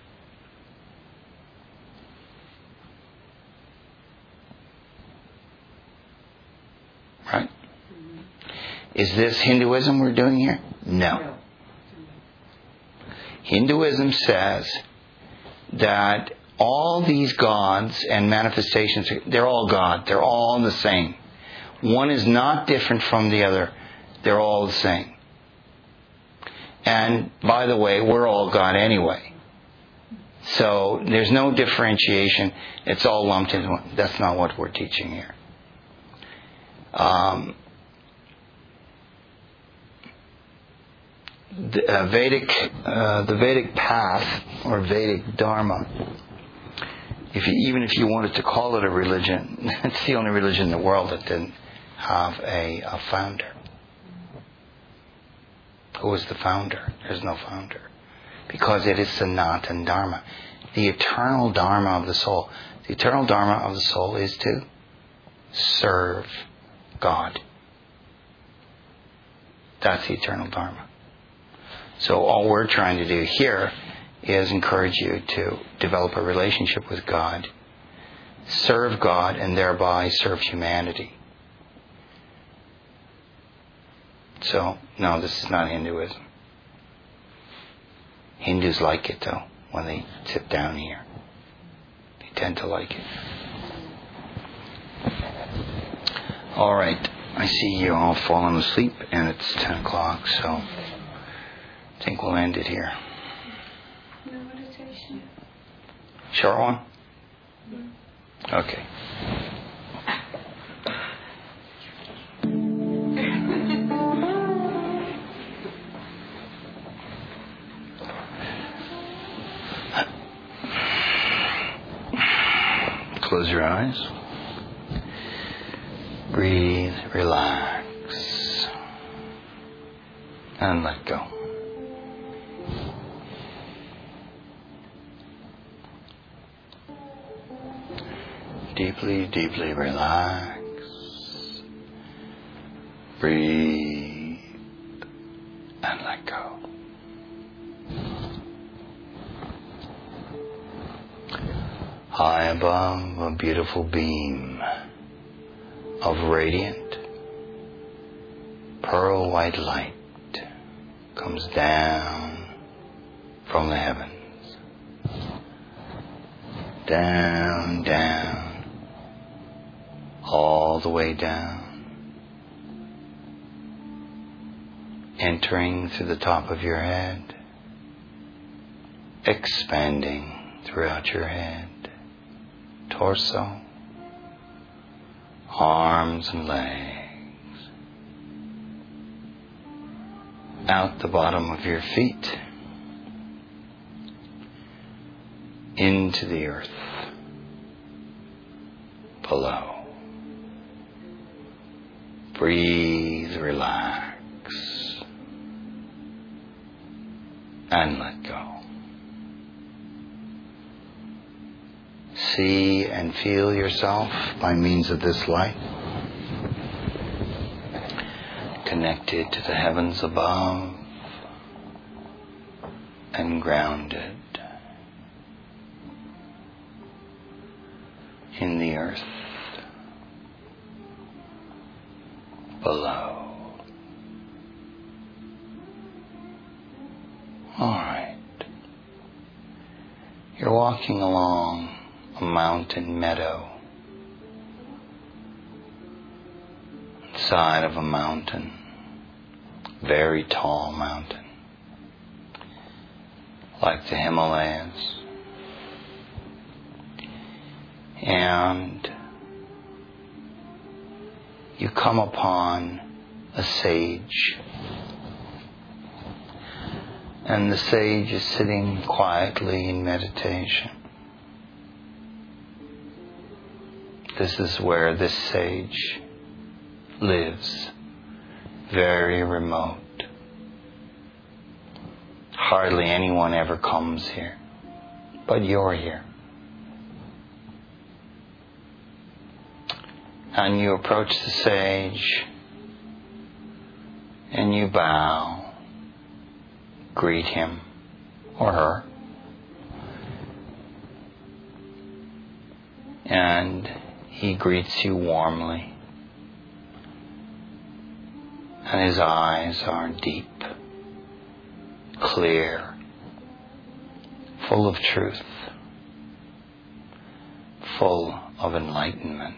Right? Is this Hinduism we're doing here? No. Hinduism says that all these gods and manifestations, they're all God. They're all the same. One is not different from the other. They're all the same. And by the way, we're all God anyway. So there's no differentiation. It's all lumped into one. That's not what we're teaching here. The Vedic path or Vedic Dharma, even if you wanted to call it a religion, it's the only religion in the world that didn't have a founder. Who was the founder? There's no founder. Because it is Sanatan Dharma, the eternal Dharma of the soul. The eternal Dharma of the soul is to serve God. That's the eternal Dharma. So all we're trying to do here is encourage you to develop a relationship with God, serve God, and thereby serve humanity. So, no, this is not Hinduism. Hindus like it, though, when they sit down here. They tend to like it. All right. I see you all falling asleep, and it's 10 o'clock, so I think we'll end it here. No meditation. Short one? Okay. Close your eyes. Breathe, relax, and let go. Deeply, deeply relax. Breathe and let go. High above, a beautiful beam of radiant pearl white light comes down from the heavens. Down, down, all the way down, entering through the top of your head, expanding throughout your head, torso, arms and legs, out the bottom of your feet, into the earth, below. Breathe, relax, and let go. See and feel yourself by means of this light, connected to the heavens above and grounded in the earth below. All right. You're walking along a mountain meadow, side of a mountain, very tall mountain, like the Himalayas. And you come upon a sage. And the sage is sitting quietly in meditation. This is where this sage lives, very remote. Hardly anyone ever comes here, but you're here. And you approach the sage and you bow, greet him or her, and he greets you warmly, and his eyes are deep, clear, full of truth, full of enlightenment.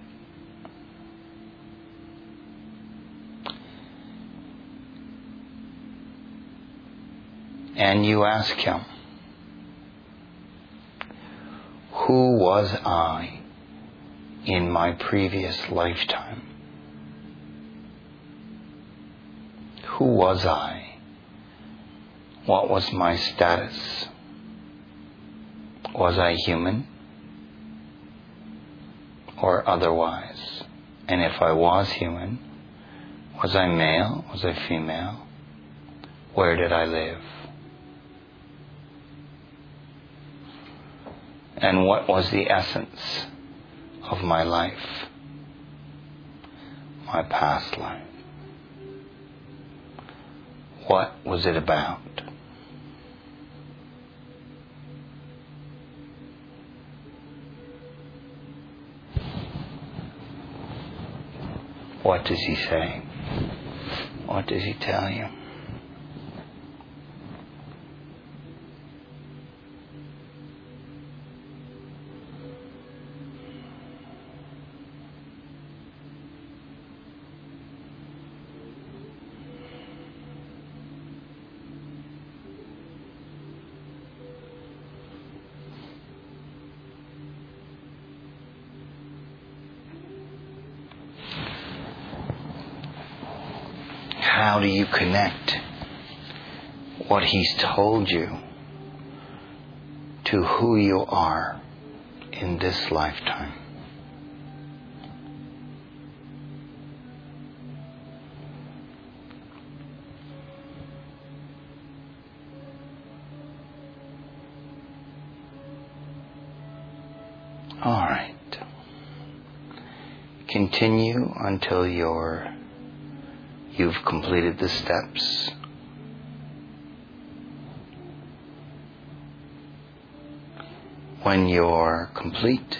And you ask him, who was I in my previous lifetime? Who was I? What was my status? Was I human or otherwise? And if I was human, was I male? Was I female? Where did I live? And what was the essence of my life, my past life? What was it about? What does he say? What does he tell you? How do you connect what he's told you to who you are in this lifetime? All right. Continue until you've completed the steps. When you're complete,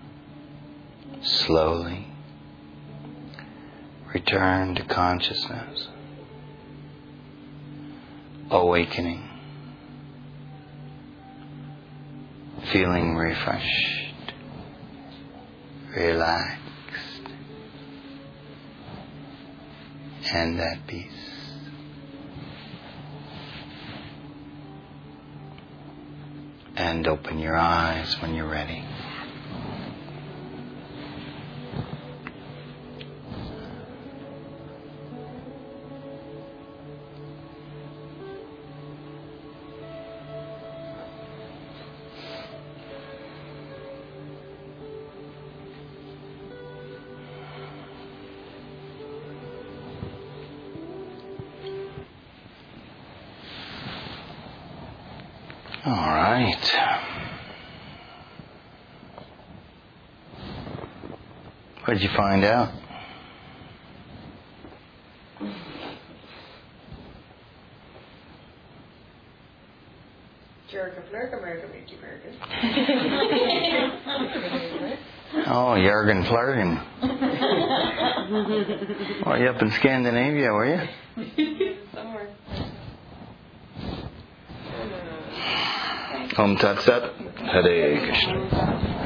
slowly return to consciousness, awakening, feeling refreshed, relaxed, and at peace. And open your eyes when you're ready. All right. What did you find out? Oh, Jürgen Flurgen. Well, you up in Scandinavia, were you? Somewhere. Om Tat Sat. Hare Krishna.